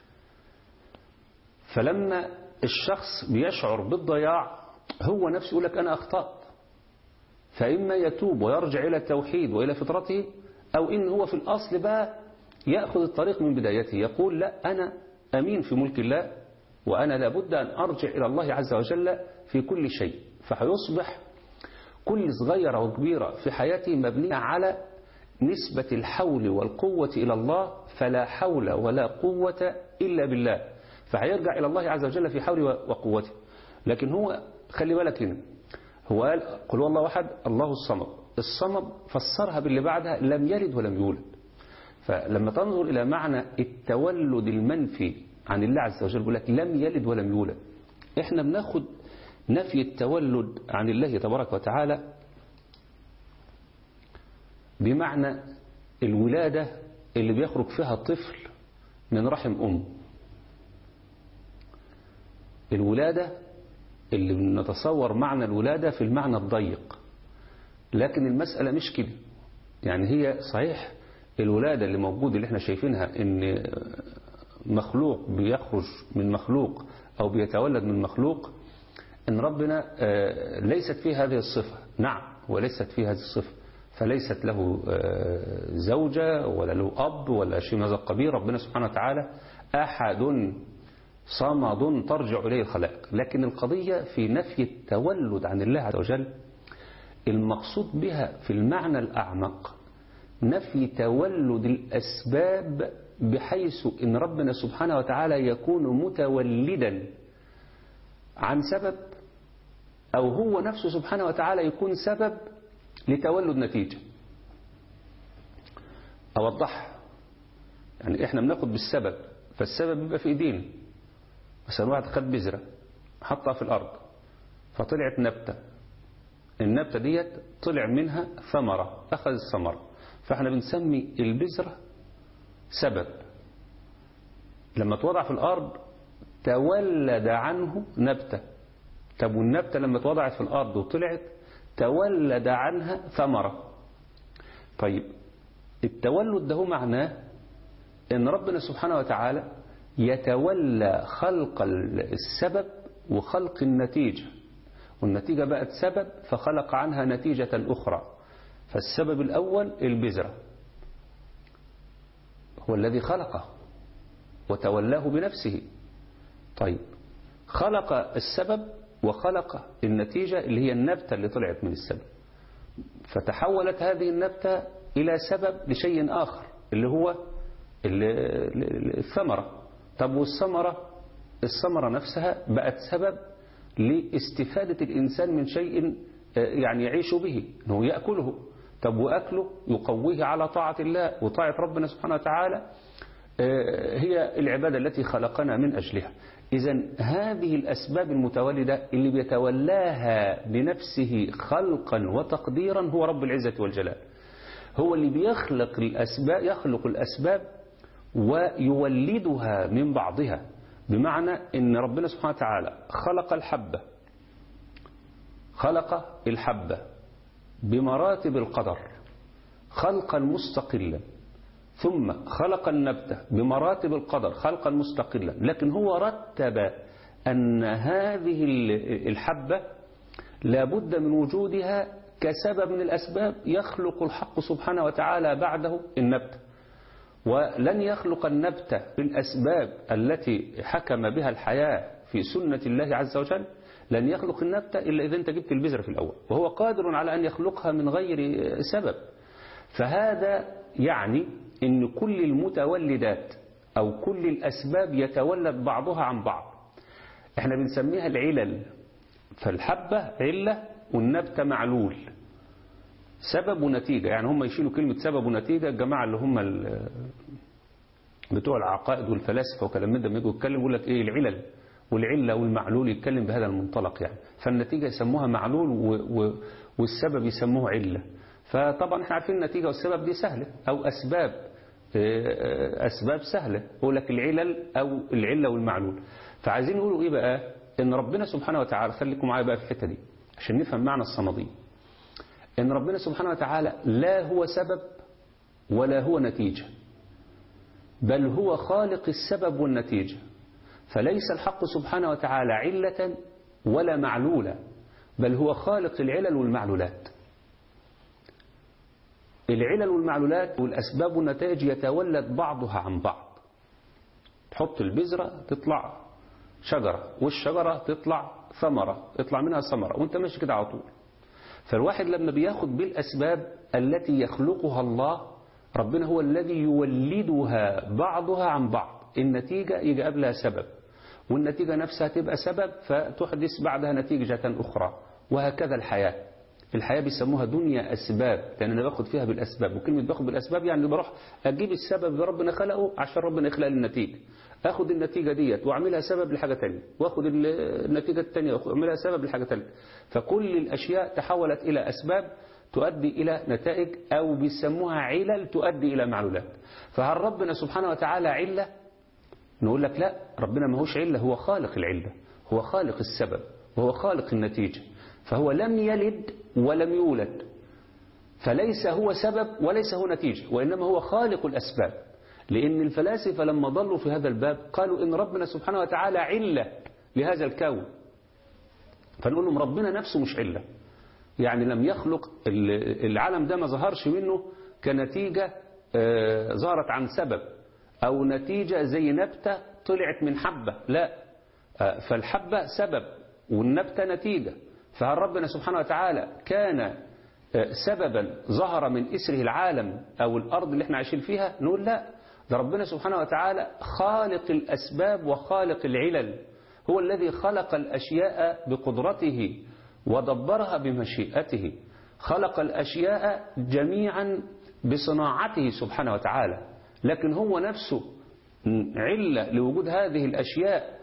فلما الشخص بيشعر بالضياع هو نفسه يقول لك أنا أخطأت، فإما يتوب ويرجع إلى التوحيد وإلى فطرته، أو إن هو في الأصل بقى يأخذ الطريق من بدايته، يقول لا أنا أمين في ملك الله، وأنا لابد أن أرجع إلى الله عز وجل في كل شيء. فهيصبح كل صغيرة وكبيرة في حياته مبنية على نسبة الحول والقوة إلى الله، فلا حول ولا قوة إلا بالله. فهيرجع إلى الله عز وجل في حوله وقوته. لكن هو خلي بالك هنا، هو قال قل هو الله أحد الله الصمد. الصمد فسرها باللي بعدها لم يلد ولم يولد. فلما تنظر إلى معنى التولد المنفي عن الله عز وجل يقول لك لم يلد ولم يولد، احنا بناخد نفي التولد عن الله تبارك وتعالى بمعنى الولادة اللي بيخرج فيها طفل من رحم أم، الولادة اللي بنتصور معنى الولادة في المعنى الضيق. لكن المسألة مش كده. يعني هي صحيح الولادة اللي موجودة اللي احنا شايفينها ان مخلوق بيخرج من مخلوق او بيتولد من مخلوق، ان ربنا ليست فيه هذه الصفة. نعم وليست فيه هذه الصفة، فليست له زوجة ولا له أب ولا شيء من هذا القبيل. ربنا سبحانه وتعالى أحد صمد ترجع إليه الخلائق. لكن القضية في نفي التولد عن الله عز وجل، المقصود بها في المعنى الأعمق نفي تولد الأسباب، بحيث إن ربنا سبحانه وتعالى يكون متولدا عن سبب، أو هو نفسه سبحانه وتعالى يكون سبب لتولد نتيجة. أوضح، يعني إحنا بناخد بالسبب، فالسبب بيبقى في إيدينا. مثلا واحد خد بذرة حطها في الأرض فطلعت نبتة، النبتة ديت طلع منها ثمرة، أخذ الثمرة، فإحنا بنسمي البذرة سبب. لما توضع في الأرض تولد عنه نبتة. طب والنبتة لما توضعت في الأرض وطلعت تولد عنها ثمرة. طيب التولد ده معناه ان ربنا سبحانه وتعالى يتولى خلق السبب وخلق النتيجة، والنتيجة بقت سبب فخلق عنها نتيجة أخرى. فالسبب الأول البذرة هو الذي خلقه وتولاه بنفسه. طيب خلق السبب وخلق النتيجة اللي هي النبتة اللي طلعت من السبب، فتحولت هذه النبتة إلى سبب لشيء آخر اللي هو الثمرة. طب والثمرة، الثمرة نفسها بقت سبب لاستفادة الإنسان من شيء يعني يعيش به، أنه يأكله. طب وأكله يقويه على طاعة الله، وطاعة ربنا سبحانه وتعالى هي العبادة التي خلقنا من أجلها. إذن هذه الأسباب المتولدة اللي بيتولاها بنفسه خلقا وتقديرا هو رب العزة والجلال، هو اللي بيخلق الأسباب، يخلق الأسباب ويولدها من بعضها. بمعنى إن ربنا سبحانه وتعالى خلق الحبة، خلق الحبة بمراتب القدر خلقا مستقلا، ثم خلق النبتة بمراتب القدر خلقا مستقلا. لكن هو رتب أن هذه الحبة لابد من وجودها كسبب من الأسباب يخلق الحق سبحانه وتعالى بعده النبتة، ولن يخلق النبتة بالأسباب التي حكم بها الحياة في سنة الله عز وجل لن يخلق النبتة إلا إذا أنت جبت البذرة في الأول، وهو قادر على أن يخلقها من غير سبب. فهذا يعني أن كل المتولدات أو كل الأسباب يتولد بعضها عن بعض، احنا بنسميها العلل. فالحبة علة والنبتة معلول، سبب ونتيجة. يعني هم يشيلوا كلمة سبب ونتيجة، الجماعة اللي هم بتوع العقائد والفلاسفة وكلام من ده يجوا يتكلم يقول لك ايه العلل والعلة والمعلول، يتكلم بهذا المنطلق يعني. فالنتيجة يسموها معلول والسبب يسموه علة. فطبعا احنا عارفين النتيجة والسبب دي سهلة، او اسباب اسباب سهلة، يقول لك العلل او العلة والمعلول. فعايزين نقولوا ايه بقى؟ ان ربنا سبحانه وتعالى، خليكم معايا بقى في الحتة دي عشان نفهم معنى الصمدية. ان ربنا سبحانه وتعالى لا هو سبب ولا هو نتيجة، بل هو خالق السبب والنتيجة. فليس الحق سبحانه وتعالى علة ولا معلولة، بل هو خالق العلل والمعلولات. العلل والمعلولات والأسباب والنتائج يتولد بعضها عن بعض. تحط البذرة تطلع شجرة، والشجرة تطلع ثمرة، يطلع منها ثمرة، وانت ماشي كده على طول. فالواحد لما بياخد بالأسباب التي يخلقها الله، ربنا هو الذي يولدها بعضها عن بعض. النتيجة يجي قبلها سبب، والنتيجة نفسها تبقى سبب فتحدث بعدها نتيجة أخرى، وهكذا الحياة. الحياة بيسموها دنيا أسباب، لأن أنا باخد فيها بالأسباب. وكلمة باخد بالأسباب يعني بروح أجيب السبب اللي ربنا خلقه عشان ربنا يخلق لي النتيجة، أخد النتيجة ديت وأعملها سبب لحاجة تانية، وأخد النتيجة التانية وأعملها سبب لحاجة تانية. فكل الأشياء تحولت إلى أسباب تؤدي إلى نتائج، أو بيسموها علل تؤدي إلى معلولات. فهل ربنا سبحانه وتعالى علة؟ نقول لك لا، ربنا ما هوش علة، هو خالق العلة، هو خالق السبب، وهو خالق النتيجة. فهو لم يلد ولم يولد، فليس هو سبب وليس هو نتيجة، وإنما هو خالق الأسباب. لأن الفلاسفة لما ضلوا في هذا الباب قالوا إن ربنا سبحانه وتعالى علة لهذا الكون. فنقول لهم ربنا نفسه مش علة، يعني لم يخلق العالم ده، ما ظهرش منه كنتيجة ظهرت عن سبب، أو نتيجة زي نبتة طلعت من حبة، لا. فالحبة سبب والنبتة نتيجة. فهل ربنا سبحانه وتعالى كان سببا ظهر من إسره العالم أو الأرض اللي احنا عايشين فيها؟ نقول لا، ده ربنا سبحانه وتعالى خالق الأسباب وخالق العلل، هو الذي خلق الأشياء بقدرته ودبرها بمشيئته، خلق الأشياء جميعا بصناعته سبحانه وتعالى. لكن هو نفسه علة لوجود هذه الأشياء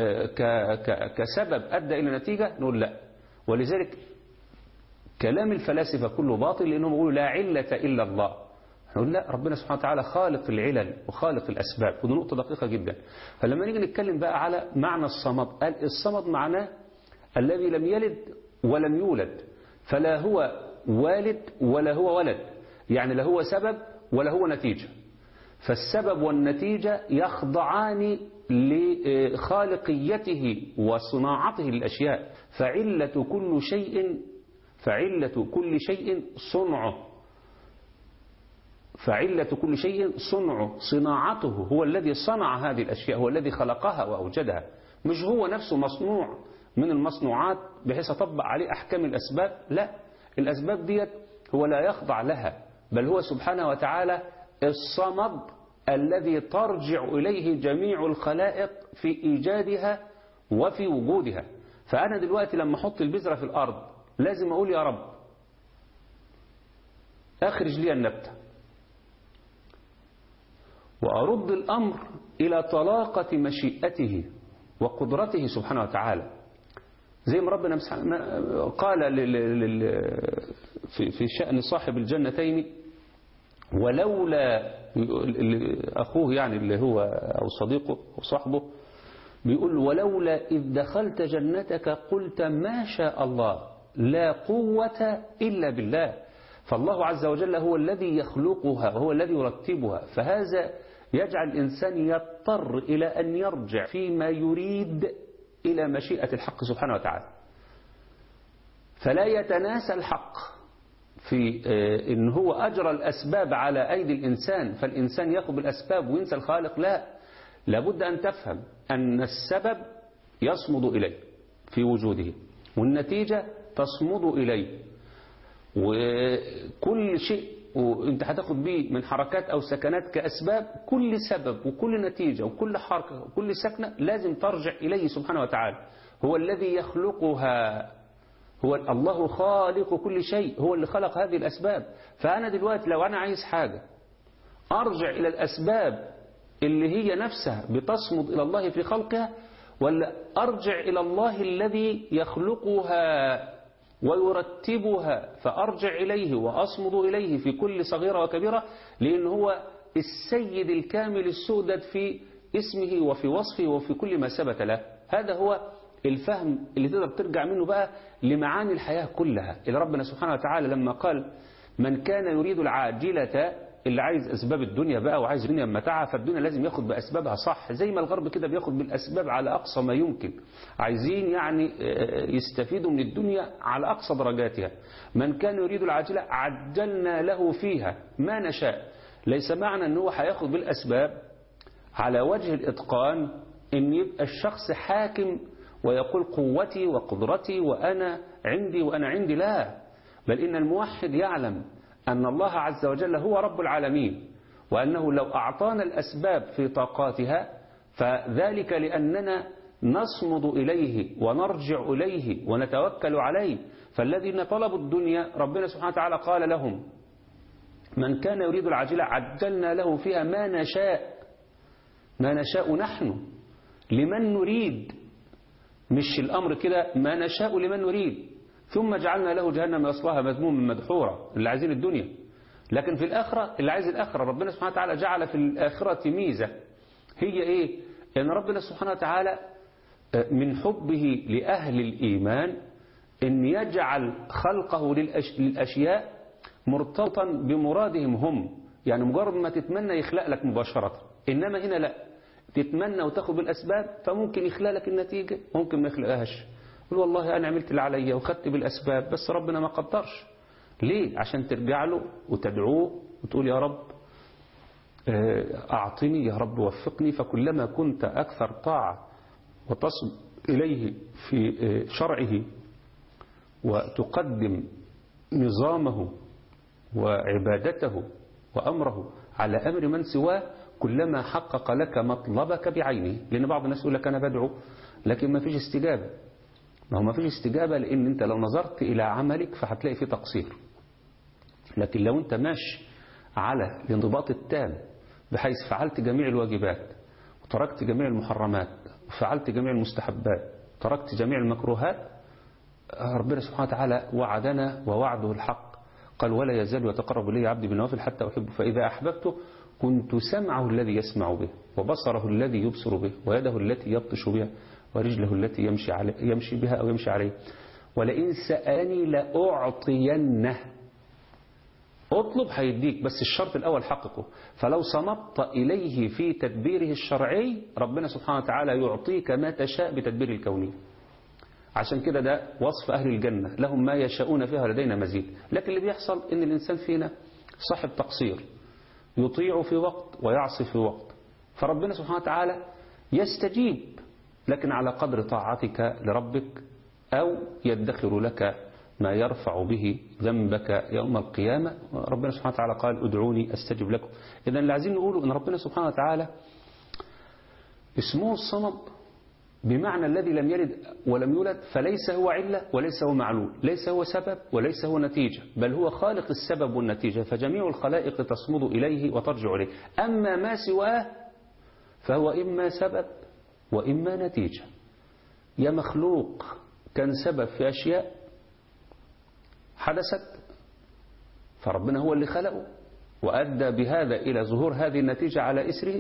كسبب أدى إلى نتيجة؟ نقول لا. ولذلك كلام الفلاسفة كله باطل، لأنهم يقولوا لا علة إلا الله. نقول لا، ربنا سبحانه وتعالى خالق العلل وخالق الأسباب، ودي نقطة دقيقة جدا. فلما نيجي نتكلم بقى على معنى الصمد، قال الصمد معناه الذي لم يلد ولم يولد، فلا هو والد ولا هو ولد، يعني لا هو سبب ولا هو نتيجة. فالسبب والنتيجة يخضعان لخالقيته وصناعته للأشياء. فعلة كل شيء فعلة كل شيء صنعه فعلة كل شيء صنعه صناعته، هو الذي صنع هذه الأشياء، هو الذي خلقها وأوجدها، مش هو نفسه مصنوع من المصنوعات بحيث أطبق عليه أحكام الأسباب. لا، الأسباب ديت هو لا يخضع لها، بل هو سبحانه وتعالى الصمد الذي ترجع إليه جميع الخلائق في إيجادها وفي وجودها. فأنا دلوقتي لما أحط البذرة في الأرض لازم أقول يا رب أخرج لي النبتة، وأرد الأمر إلى طلاقة مشيئته وقدرته سبحانه وتعالى. زي ما ربنا قال في شأن صاحب الجنتين: ولولا، أخوه يعني اللي هو أو صديقه أو صاحبه بيقول: ولولا إذ دخلت جنتك قلت ما شاء الله لا قوة إلا بالله. فالله عز وجل هو الذي يخلقها وهو الذي يرتبها، فهذا يجعل الإنسان يضطر إلى أن يرجع فيما يريد إلى مشيئة الحق سبحانه وتعالى. فلا يتناسى الحق في إن هو أجرى الأسباب على أيدي الإنسان، فالإنسان يأخذ بالأسباب وينسى الخالق. لا، لابد أن تفهم أن السبب يصمد إليه، في وجوده، والنتيجة تصمد إليه. وكل شيء وانت هتاخد بيه من حركات أو سكنات كأسباب، كل سبب وكل نتيجة وكل حركة وكل سكنة لازم ترجع إليه سبحانه وتعالى. هو الذي يخلقها، هو الله خالق كل شيء، هو اللي خلق هذه الأسباب. فأنا دلوقتي لو أنا عايز حاجة أرجع إلى الأسباب اللي هي نفسها بتصمد إلى الله في خلقها، ولا أرجع إلى الله الذي يخلقها ويرتبها فأرجع إليه وأصمد إليه في كل صغيرة وكبيرة، لأن هو السيد الكامل السؤدد في اسمه وفي وصفه وفي كل ما ثبت له. هذا هو الفهم اللي تقدر ترجع منه بقى لمعاني الحياة كلها. إلى ربنا سبحانه وتعالى لما قال من كان يريد العاجلة، اللي عايز أسباب الدنيا بقى وعايز الدنيا متاعها، فالدنيا لازم ياخد بأسبابها صح، زي ما الغرب كده بياخد بالأسباب على أقصى ما يمكن. عايزين يعني يستفيدوا من الدنيا على أقصى درجاتها. من كان يريد العاجلة عجلنا له فيها ما نشاء. ليس معنى أنه هياخد بالأسباب على وجه الإتقان أن يبقى الشخص حاكم ويقول قوتي وقدرتي وأنا عندي وأنا عندي، لا، بل إن الموحد يعلم أن الله عز وجل هو رب العالمين، وأنه لو أعطانا الأسباب في طاقاتها فذلك لأننا نصمد إليه ونرجع إليه ونتوكل عليه. فالذين طلبوا الدنيا ربنا سبحانه وتعالى قال لهم من كان يريد العاجلة عجلنا له فيها ما نشاء، ما نشاء نحن لمن نريد، مش الأمر كده ما نشاء لمن نريد. ثم جعلنا له جهنم يصلاها مذموما مدحورا، اللي عايزين الدنيا. لكن في الآخرة اللي عايز الآخرة ربنا سبحانه وتعالى جعل في الآخرة ميزة، هي إيه؟ أن ربنا سبحانه وتعالى من حبه لأهل الإيمان أن يجعل خلقه للأشياء مرتبطا بمرادهم هم. يعني مجرد ما تتمنى يخلق لك مباشرة، إنما هنا لا، تتمنى وتاخد بالأسباب فممكن يخلق لك النتيجة ممكن ما يخلقهاش. قل والله أنا عملت اللي علي وخدت بالأسباب بس ربنا ما قدرش. ليه؟ عشان ترجع له وتدعوه وتقول يا رب أعطني، يا رب وفقني. فكلما كنت أكثر طاعة وتصل إليه في شرعه وتقدم نظامه وعبادته وأمره على أمر من سواه، كلما حقق لك مطلبك بعينه. لأن بعض الناس يقول لك أنا بدعو لكن ما فيش استجابة. ما هو ما فيش استجابة لأن أنت لو نظرت إلى عملك فهتلاقي فيه تقصير. لكن لو أنت ماشي على الانضباط التام بحيث فعلت جميع الواجبات وتركت جميع المحرمات وفعلت جميع المستحبات وتركت جميع المكروهات، ربنا سبحانه وتعالى وعدنا ووعده الحق. قال ولا يزال يتقرب إلي عبدي بالنوافل حتى أحبه فإذا أحببته كنت سمعه الذي يسمع به وبصره الذي يبصر به ويده التي يبطش بها ورجله التي يمشي, علي يمشي بها أو يمشي عليه ولئن سألني لأعطينه. اطلب هيديك، بس الشرط الأول حققه. فلو صمت إليه في تدبيره الشرعي ربنا سبحانه وتعالى يعطيك ما تشاء بتدبير الكوني. عشان كده ده وصف أهل الجنة، لهم ما يشاءون فيها لدينا مزيد. لكن اللي بيحصل إن الإنسان فينا صاحب تقصير، يطيع في وقت ويعصي في وقت، فربنا سبحانه وتعالى يستجيب لكن على قدر طاعتك لربك، أو يدخر لك ما يرفع به ذنبك يوم القيامة. ربنا سبحانه وتعالى قال ادعوني أستجب لكم. إذن اللي عايزين نقوله أن ربنا سبحانه وتعالى اسمه الصمد بمعنى الذي لم يلد ولم يولد، فليس هو علة وليس هو معلول، ليس هو سبب وليس هو نتيجة، بل هو خالق السبب والنتيجة. فجميع الخلائق تصمد إليه وترجع إليه. أما ما سواه فهو إما سبب وإما نتيجة. يا مخلوق كان سبب في أشياء حدثت فربنا هو اللي خلقه وأدى بهذا إلى ظهور هذه النتيجة على إسره،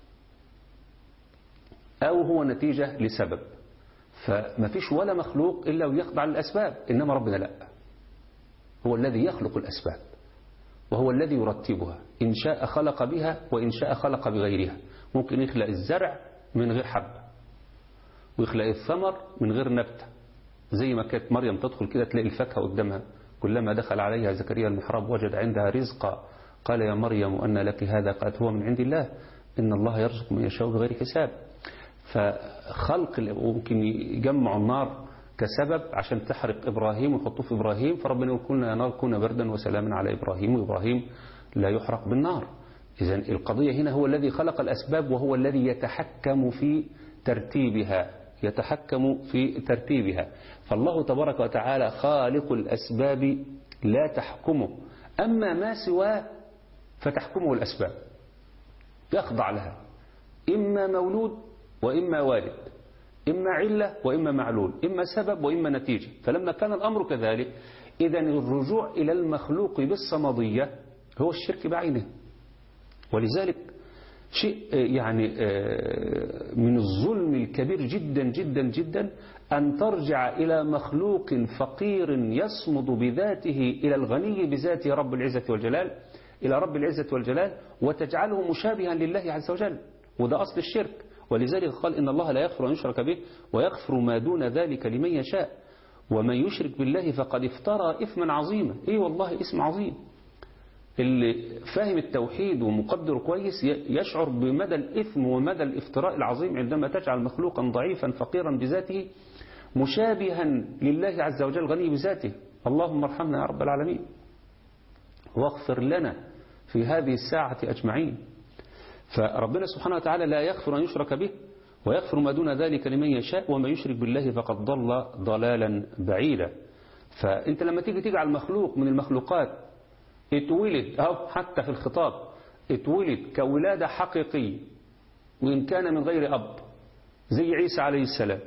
أو هو نتيجة لسبب. فما فيش ولا مخلوق إلا ويخضع للأسباب، إنما ربنا لا، هو الذي يخلق الأسباب وهو الذي يرتبها. إن شاء خلق بها وإن شاء خلق بغيرها. ممكن يخلق الزرع من غير حبة ويخلق الثمر من غير نبتة، زي ما كانت مريم تدخل كده تلاقي الفاكهة قدامها، كلما دخل عليها زكريا المحراب وجد عندها رزقا قال يا مريم أن لك هذا؟ قالت هو من عند الله إن الله يرزق من يشاء بغير حساب. فخلق ممكن يجمع النار كسبب عشان تحرق إبراهيم ويحطوه في إبراهيم، فربنا يقول كنا نار كنا بردا وسلاما على إبراهيم، وإبراهيم لا يحرق بالنار. إذن القضية هنا هو الذي خلق الأسباب وهو الذي يتحكم في ترتيبها يتحكم في ترتيبها. فالله تبارك وتعالى خالق الأسباب لا تحكمه، أما ما سواه فتحكمه الأسباب، يخضع لها، إما مولود وإما والد، إما علة وإما معلول، إما سبب وإما نتيجة. فلما كان الأمر كذلك إذن الرجوع إلى المخلوق بالصمدية هو الشرك بعينه. ولذلك شيء يعني من الظلم الكبير جدا جدا جدا أن ترجع إلى مخلوق فقير يصمد بذاته إلى الغني بذاته رب العزة والجلال، إلى رب العزة والجلال، وتجعله مشابها لله عز وجل، وده أصل الشرك. ولذلك قال إن الله لا يغفر أن يشرك به ويغفر ما دون ذلك لمن يشاء، ومن يشرك بالله فقد افترى إثما عظيما. إيه والله اسم عظيم. اللي فاهم التوحيد ومقدر كويس يشعر بمدى الإثم ومدى الافتراء العظيم عندما تجعل مخلوقا ضعيفا فقيرا بذاته مشابها لله عز وجل غني بذاته. اللهم ارحمنا يا رب العالمين واغفر لنا في هذه الساعة أجمعين. فربنا سبحانه وتعالى لا يغفر أن يشرك به ويغفر ما دون ذلك لمن يشاء، وما يشرك بالله فقد ضل ضلالا بعيدا. فأنت لما تيجي تجعل مخلوق من المخلوقات اتولد أو حتى في الخطاب اتولد كولادة حقيقية وإن كان من غير أب زي عيسى عليه السلام،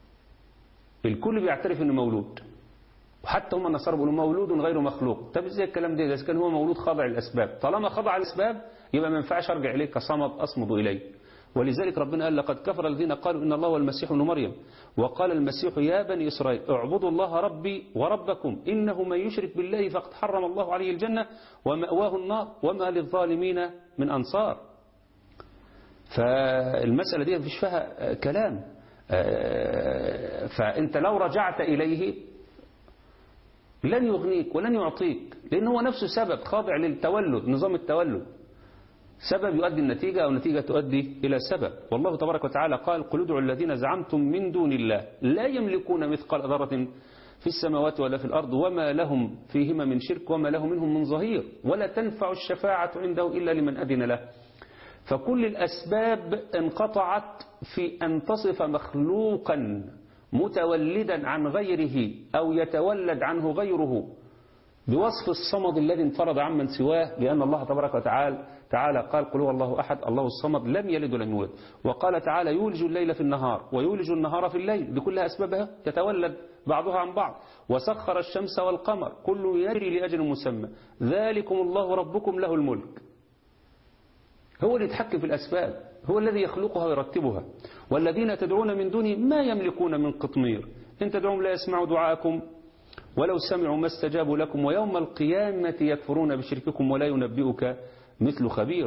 الكل بيعترف أنه مولود، وحتى هم النصارى بيقولوا مولود غير مخلوق. طب ازاي الكلام ده؟ إذا كان هو مولود خاضع للأسباب، طالما خضع للأسباب يبقى ما ينفعش أرجع إليه كصمد أصمد إليه. ولذلك ربنا قال لقد كفر الذين قالوا إن الله هو المسيح ابن مريم، وقال المسيح يا بني إسرائيل اعبدوا الله ربي وربكم إنه من يشرك بالله فقد حرم الله عليه الجنة ومأواه النار وما للظالمين من أنصار. فالمسألة دي مفيش فيها كلام. فأنت لو رجعت إليه لن يغنيك ولن يعطيك، لأن هو نفسه سبب خاضع للتولد، نظام التولد سبب يؤدي النتيجة أو نتيجة تؤدي إلى سبب. والله تبارك وتعالى قال قل ادعوا الذين زعمتم من دون الله لا يملكون مثقال ذرة في السماوات ولا في الأرض وما لهم فيهما من شرك وما له منهم من ظهير ولا تنفع الشفاعة عنده إلا لمن أذن له. فكل الأسباب انقطعت في أن تصف مخلوقا متولدا عن غيره أو يتولد عنه غيره بوصف الصمد الذي انفرد عمن سواه، لأن الله تبارك وتعالى تعالى قال قل هو الله أحد الله الصمد لم يلد ولم يولد. وقال تعالى يولج الليل في النهار ويولج النهار في الليل، بكلها أسبابها تتولد بعضها عن بعض. وسخر الشمس والقمر كل يجري لأجل مسمى ذلكم الله ربكم له الملك. هو اللي يتحكم في الأسباب، هو الذي يخلقها ويرتبها. والذين تدعون من دونه ما يملكون من قطمير إن تدعون لا يسمعوا دعاءكم ولو سمعوا ما استجابوا لكم ويوم القيامة يكفرون بشرككم ولا ينبئك مثل خبير.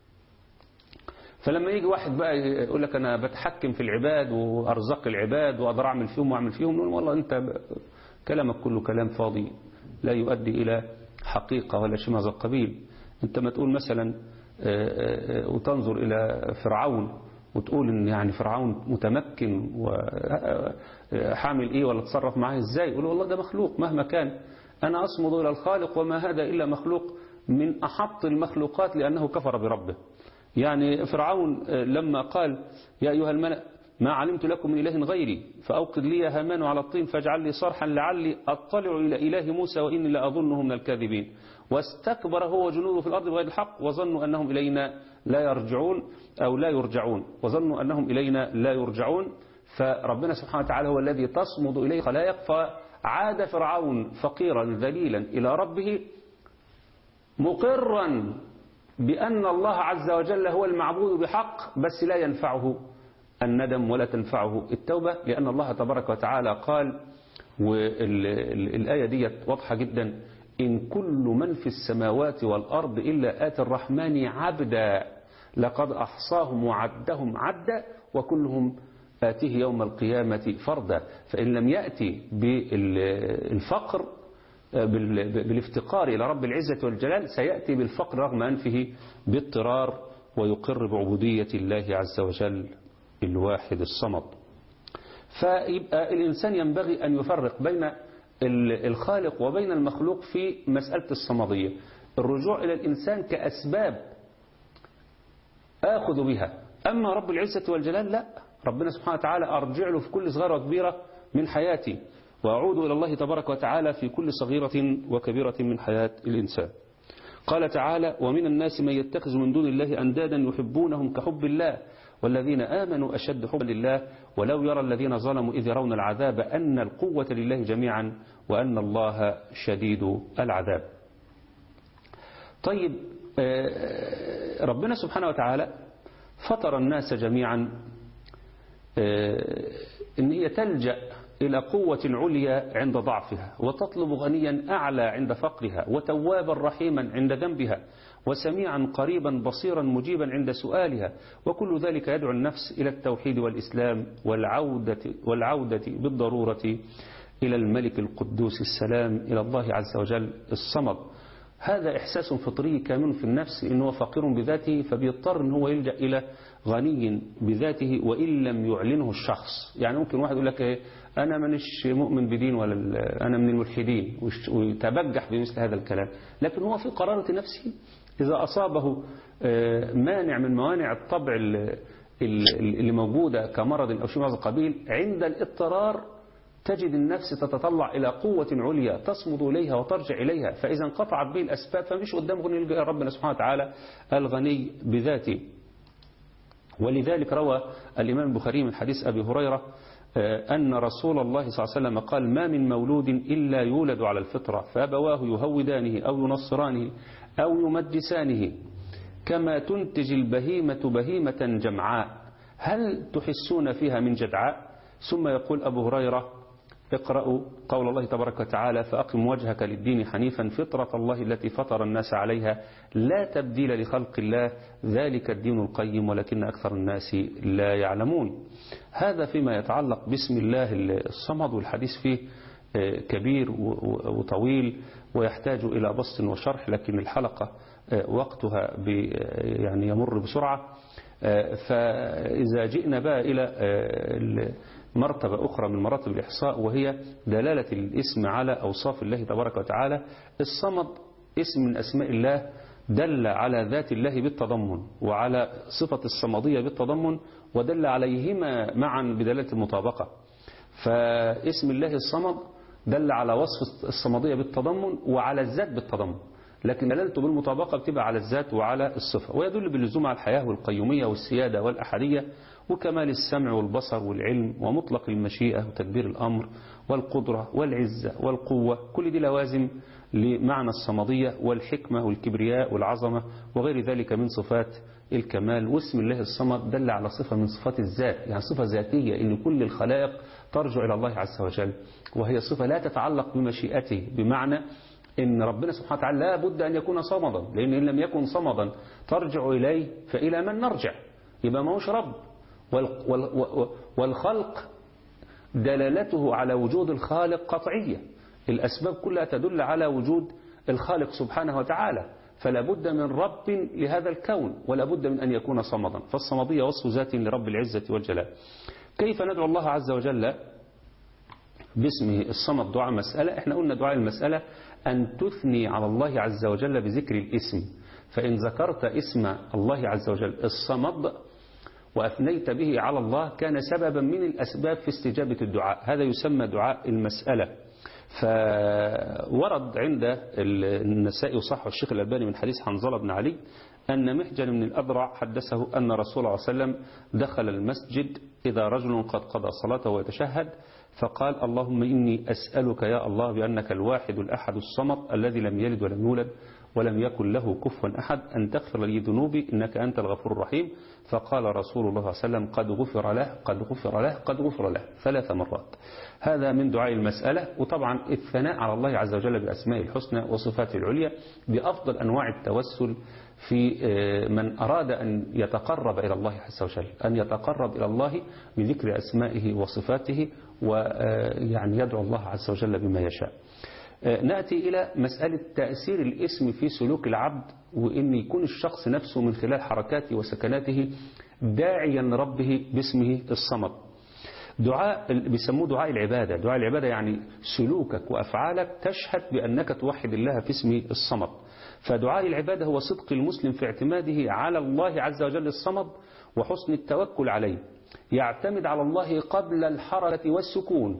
فلما يجي واحد بقى يقول لك أنا بتحكم في العباد وأرزق العباد وأقدر أعمل فيهم وأعمل فيهم، نقول والله أنت كلامك كله كلام فاضي لا يؤدي إلى حقيقة ولا شيء من هذا القبيل. أنت ما تقول مثلا وتنظر إلى فرعون وتقول إن يعني فرعون متمكن وحامل إيه ولا تصرف معاه إزاي، يقول والله ده مخلوق مهما كان، أنا أصمد إلى الخالق وما هذا إلا مخلوق من أحط المخلوقات لأنه كفر بربه. يعني فرعون لما قال يا أيها الملأ ما علمت لكم من إله غيري فأوقد لي يا هامان على الطين فاجعل لي صرحا لعلي أطلع إلى إله موسى وإني لأظنه من الكاذبين، واستكبر هو وجنوده في الأرض بغير الحق وظنوا أنهم إلينا لا يرجعون أو لا يرجعون وظنوا أنهم إلينا لا يرجعون. فربنا سبحانه وتعالى هو الذي تصمد إليه خلائق. فعاد فرعون فقيرا ذليلا إلى ربه مقرا بأن الله عز وجل هو المعبود بحق، بس لا ينفعه الندم ولا تنفعه التوبة، لأن الله تبارك وتعالى قال، والآية دي واضحة جدا، إن كل من في السماوات والأرض إلا آتي الرحمن عبدا لقد أحصاهم وعدهم عدا وكلهم آتيه يوم القيامة فردا. فإن لم يأتي بالفقر بالافتقار إلى رب العزة والجلال سيأتي بالفقر رغم أنفه باضطرار ويقر بعبودية الله عز وجل الواحد الصمد. فيبقى الإنسان ينبغي أن يفرق بين الخالق وبين المخلوق في مسألة الصمدية. الرجوع إلى الإنسان كأسباب آخذ بها، أما رب العزة والجلال لا، ربنا سبحانه وتعالى أرجع له في كل صغيرة وكبيرة من حياتي، وأعود إلى الله تبارك وتعالى في كل صغيرة وكبيرة من حياة الإنسان. قال تعالى: ومن الناس من يتخذ من دون الله أندادا يحبونهم كحب الله والذين آمنوا أشد حبا لله ولو يرى الذين ظلموا إذ يرون العذاب أن القوة لله جميعا وأن الله شديد العذاب. طيب، ربنا سبحانه وتعالى فطر الناس جميعا إن هي تلجأ إلى قوة عليا عند ضعفها، وتطلب غنيا أعلى عند فقرها، وتوابا رحيما عند ذنبها، وسميعا قريبا بصيرا مجيبا عند سؤالها، وكل ذلك يدعو النفس إلى التوحيد والإسلام والعودة, والعودة بالضرورة إلى الملك القدوس السلام، إلى الله عز وجل الصمد. هذا إحساس فطري كامن في النفس إنه فقير بذاته، فبيضطر إنه يلجأ إلى غني بذاته وإن لم يعلنه الشخص. يعني ممكن واحد يقول لك إيه، أنا منش مؤمن بدين ولا أنا من الملحدين، ويتبجح بمثل هذا الكلام، لكن هو في قرارة نفسه إذا أصابه مانع من موانع الطبع اللي موجودة كمرض أو شيء من هذا القبيل، عند الاضطرار تجد النفس تتطلع إلى قوة عليا تصمد إليها وترجع إليها، فإذا انقطعت به الأسباب فمش قدامه يلجأ ربنا سبحانه وتعالى الغني بذاته. ولذلك روى الإمام البخاري من حديث أبي هريرة أن رسول الله صلى الله عليه وسلم قال: ما من مولود إلا يولد على الفطرة فأبواه يهودانه أو ينصرانه أو يمجسانه كما تنتج البهيمة بهيمة جمعاء هل تحسون فيها من جدعاء؟ ثم يقول أبو هريرة: اقرأوا قول الله تبارك وتعالى: فأقم وجهك للدين حنيفا فطرة الله التي فطر الناس عليها لا تبديل لخلق الله ذلك الدين القيم ولكن أكثر الناس لا يعلمون. هذا فيما يتعلق باسم الله الصمد، والحديث فيه كبير وطويل ويحتاج إلى بسط وشرح، لكن الحلقة وقتها يعني يمر بسرعة. فإذا جئنا بقى إلى مرتبة أخرى من مراتب الإحصاء، وهي دلالة الاسم على أوصاف الله تبارك وتعالى. الصمد اسم من أسماء الله دل على ذات الله بالتضمن وعلى صفة الصمدية بالتضمن، ودل عليهما معا بدلالة المطابقة. فاسم الله الصمد دل على وصف الصمدية بالتضمن وعلى الذات بالتضمن، لكن دلالته بالمطابقة بتبقى على الذات وعلى الصفة، ويدل باللزوم على الحياة والقيومية والسيادة والأحدية وكمال السمع والبصر والعلم ومطلق المشيئة وتدبير الأمر والقدرة والعزة والقوة. كل دي لوازم لمعنى الصمدية والحكمة والكبرياء والعظمة وغير ذلك من صفات الكمال. واسم الله الصمد دل على صفة من صفات الذات، يعني صفة ذاتية إن كل الخلائق ترجع إلى الله عز وجل، وهي صفة لا تتعلق بمشيئته، بمعنى إن ربنا سبحانه وتعالى لا بد أن يكون صمدا، لأن إن لم يكن صمدا ترجع إليه فإلى من نرجع؟ يبقى ما هوش رب. والخلق دلالته على وجود الخالق قطعية، الأسباب كلها تدل على وجود الخالق سبحانه وتعالى، فلا بد من رب لهذا الكون ولا بد من أن يكون صمدا. فالصمدية وصف ذات لرب العزة والجلال. كيف ندعو الله عز وجل باسمه الصمد دعاء مسألة؟ احنا قلنا دعاء المسألة أن تثني على الله عز وجل بذكر الاسم، فإن ذكرت اسم الله عز وجل الصمد وأثنيت به على الله كان سببا من الأسباب في استجابة الدعاء، هذا يسمى دعاء المسألة. فورد عند النسائي وصححه الشيخ الألباني من حديث حنظلة بن علي أن محجن بن الأذرع حدثه أن رسول الله صلى الله عليه وسلم دخل المسجد إذا رجل قد قضى صلاته ويتشهد فقال: اللهم إني أسألك يا الله بأنك الواحد الأحد الصمد الذي لم يلد ولم يولد ولم يكن له كفوا أحد أن تغفر لي ذنوبي إنك أنت الغفور الرحيم. فقال رسول الله صلى الله عليه وسلم: قد غفر له قد غفر له قد غفر له ثلاث مرات. هذا من دعاء المسألة. وطبعا الثناء على الله عز وجل بأسماء الحسنى وصفاته العليا بأفضل أنواع التوسل في من أراد أن يتقرب إلى الله عز وجل، أن يتقرب إلى الله بذكر أسمائه وصفاته ويعني يدعو الله عز وجل بما يشاء. نأتي إلى مسألة تأثير الاسم في سلوك العبد، وإن يكون الشخص نفسه من خلال حركاته وسكناته داعيا ربه باسمه الصمد. دعاء بيسموه دعاء العبادة. دعاء العبادة يعني سلوكك وأفعالك تشهد بأنك توحد الله في اسم الصمد. فدعاء العبادة هو صدق المسلم في اعتماده على الله عز وجل الصمد وحسن التوكل عليه، يعتمد على الله قبل الحركة والسكون،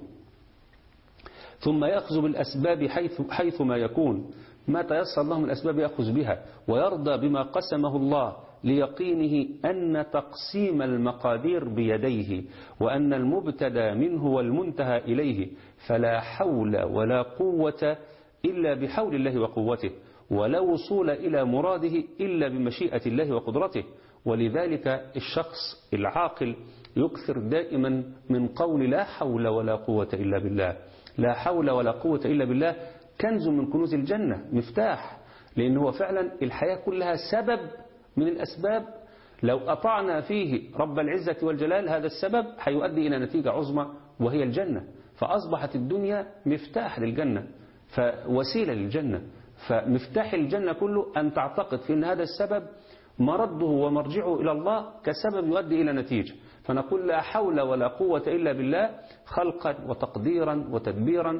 ثم يأخذ بالأسباب حيث, حيث ما يكون، ما تيسر له من الأسباب يأخذ بها، ويرضى بما قسمه الله ليقينه أن تقسيم المقادير بيديه، وأن المبتدى منه والمنتهى إليه، فلا حول ولا قوة إلا بحول الله وقوته، ولا وصول إلى مراده إلا بمشيئة الله وقدرته. ولذلك الشخص العاقل يكثر دائما من قول لا حول ولا قوة إلا بالله. لا حول ولا قوة إلا بالله كنز من كنوز الجنة، مفتاح، لأنه هو فعلا الحياة كلها سبب من الأسباب. لو أطعنا فيه رب العزة والجلال هذا السبب هيؤدي إلى نتيجة عظمى وهي الجنة. فأصبحت الدنيا مفتاح للجنة، فوسيلة للجنة. فمفتاح الجنة كله أن تعتقد في أن هذا السبب مرده ومرجعه إلى الله كسبب يؤدي إلى نتيجة. فنقول لا حول ولا قوة إلا بالله خلقا وتقديرا وتدبيرا،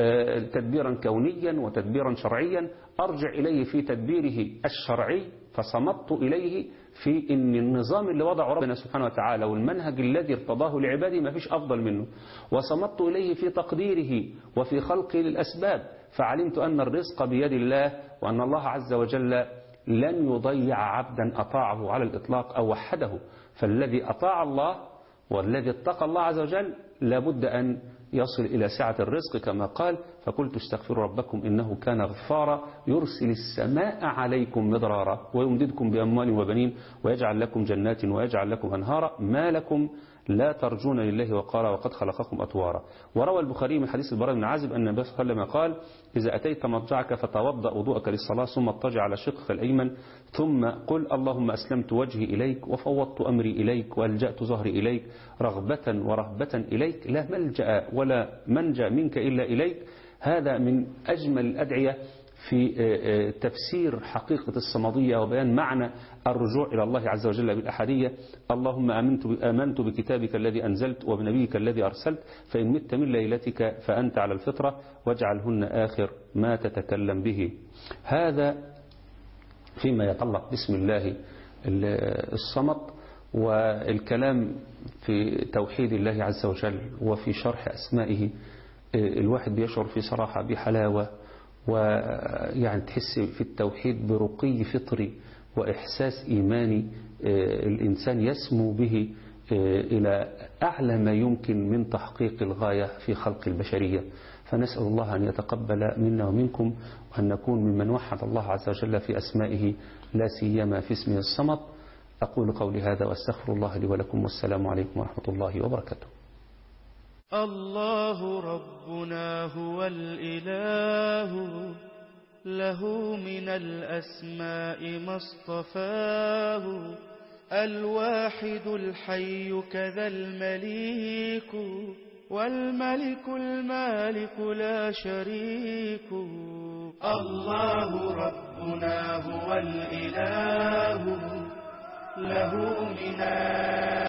تدبيرا كونيا وتدبيرا شرعيا، أرجع إليه في تدبيره الشرعي، فصمت إليه في إن النظام اللي وضعه ربنا سبحانه وتعالى والمنهج الذي ارتضاه لعباده ما فيش أفضل منه، وصمت إليه في تقديره وفي خلقه للأسباب، فعلمت أن الرزق بيد الله، وأن الله عز وجل لن يضيع عبدا أطاعه على الإطلاق أو وحده. فالذي أطاع الله والذي اتقى الله عز وجل لابد أن يصل إلى سعة الرزق كما قال: فقلت استغفروا ربكم إنه كان غفارا يرسل السماء عليكم مدرارا ويمددكم بأموال وبنين ويجعل لكم جنات ويجعل لكم أنهارا ما لكم لا ترجون لله وقارا وقد خلقكم أطوارا. وروى البخاري من حديث البراء بن عازب أن النبي صلى الله عليه وسلم قال: إذا أتيت مضجعك فتوضأ وضوءك للصلاة ثم اضطجع على شقك الأيمن ثم قل اللهم أسلمت وجهي إليك وفوضت أمري إليك وألجأت ظهري إليك رغبة ورهبة إليك لا ملجأ ولا منجا منك إلا إليك. هذا من أجمل الأدعية في تفسير حقيقة الصمدية وبيان معنى الرجوع إلى الله عز وجل بالأحدية. اللهم آمنت آمنت بكتابك الذي أنزلت وبنبيك الذي أرسلت، فإن مت من ليلتك فأنت على الفطرة واجعلهن آخر ما تتكلم به. هذا فيما يتعلق باسم الله الصمد. والكلام في توحيد الله عز وجل وفي شرح أسمائه الواحد بيشعر في صراحة بحلاوة، ويعني تحس في التوحيد برقي فطري وإحساس إيماني الإنسان يسمو به إلى أعلى ما يمكن من تحقيق الغاية في خلق البشرية. فنسأل الله أن يتقبل منا ومنكم وأن نكون ممن وحد الله عز وجل في أسمائه لا سيما في اسمه الصمد. أقول قولي هذا وأستغفر الله لي ولكم، والسلام عليكم ورحمة الله وبركاته. الله ربنا هو الإله، له من الأسماء ما اصطفاه، الواحد الحي كذا المليك، والملك المالك لا شريك. الله ربنا هو الإله، له من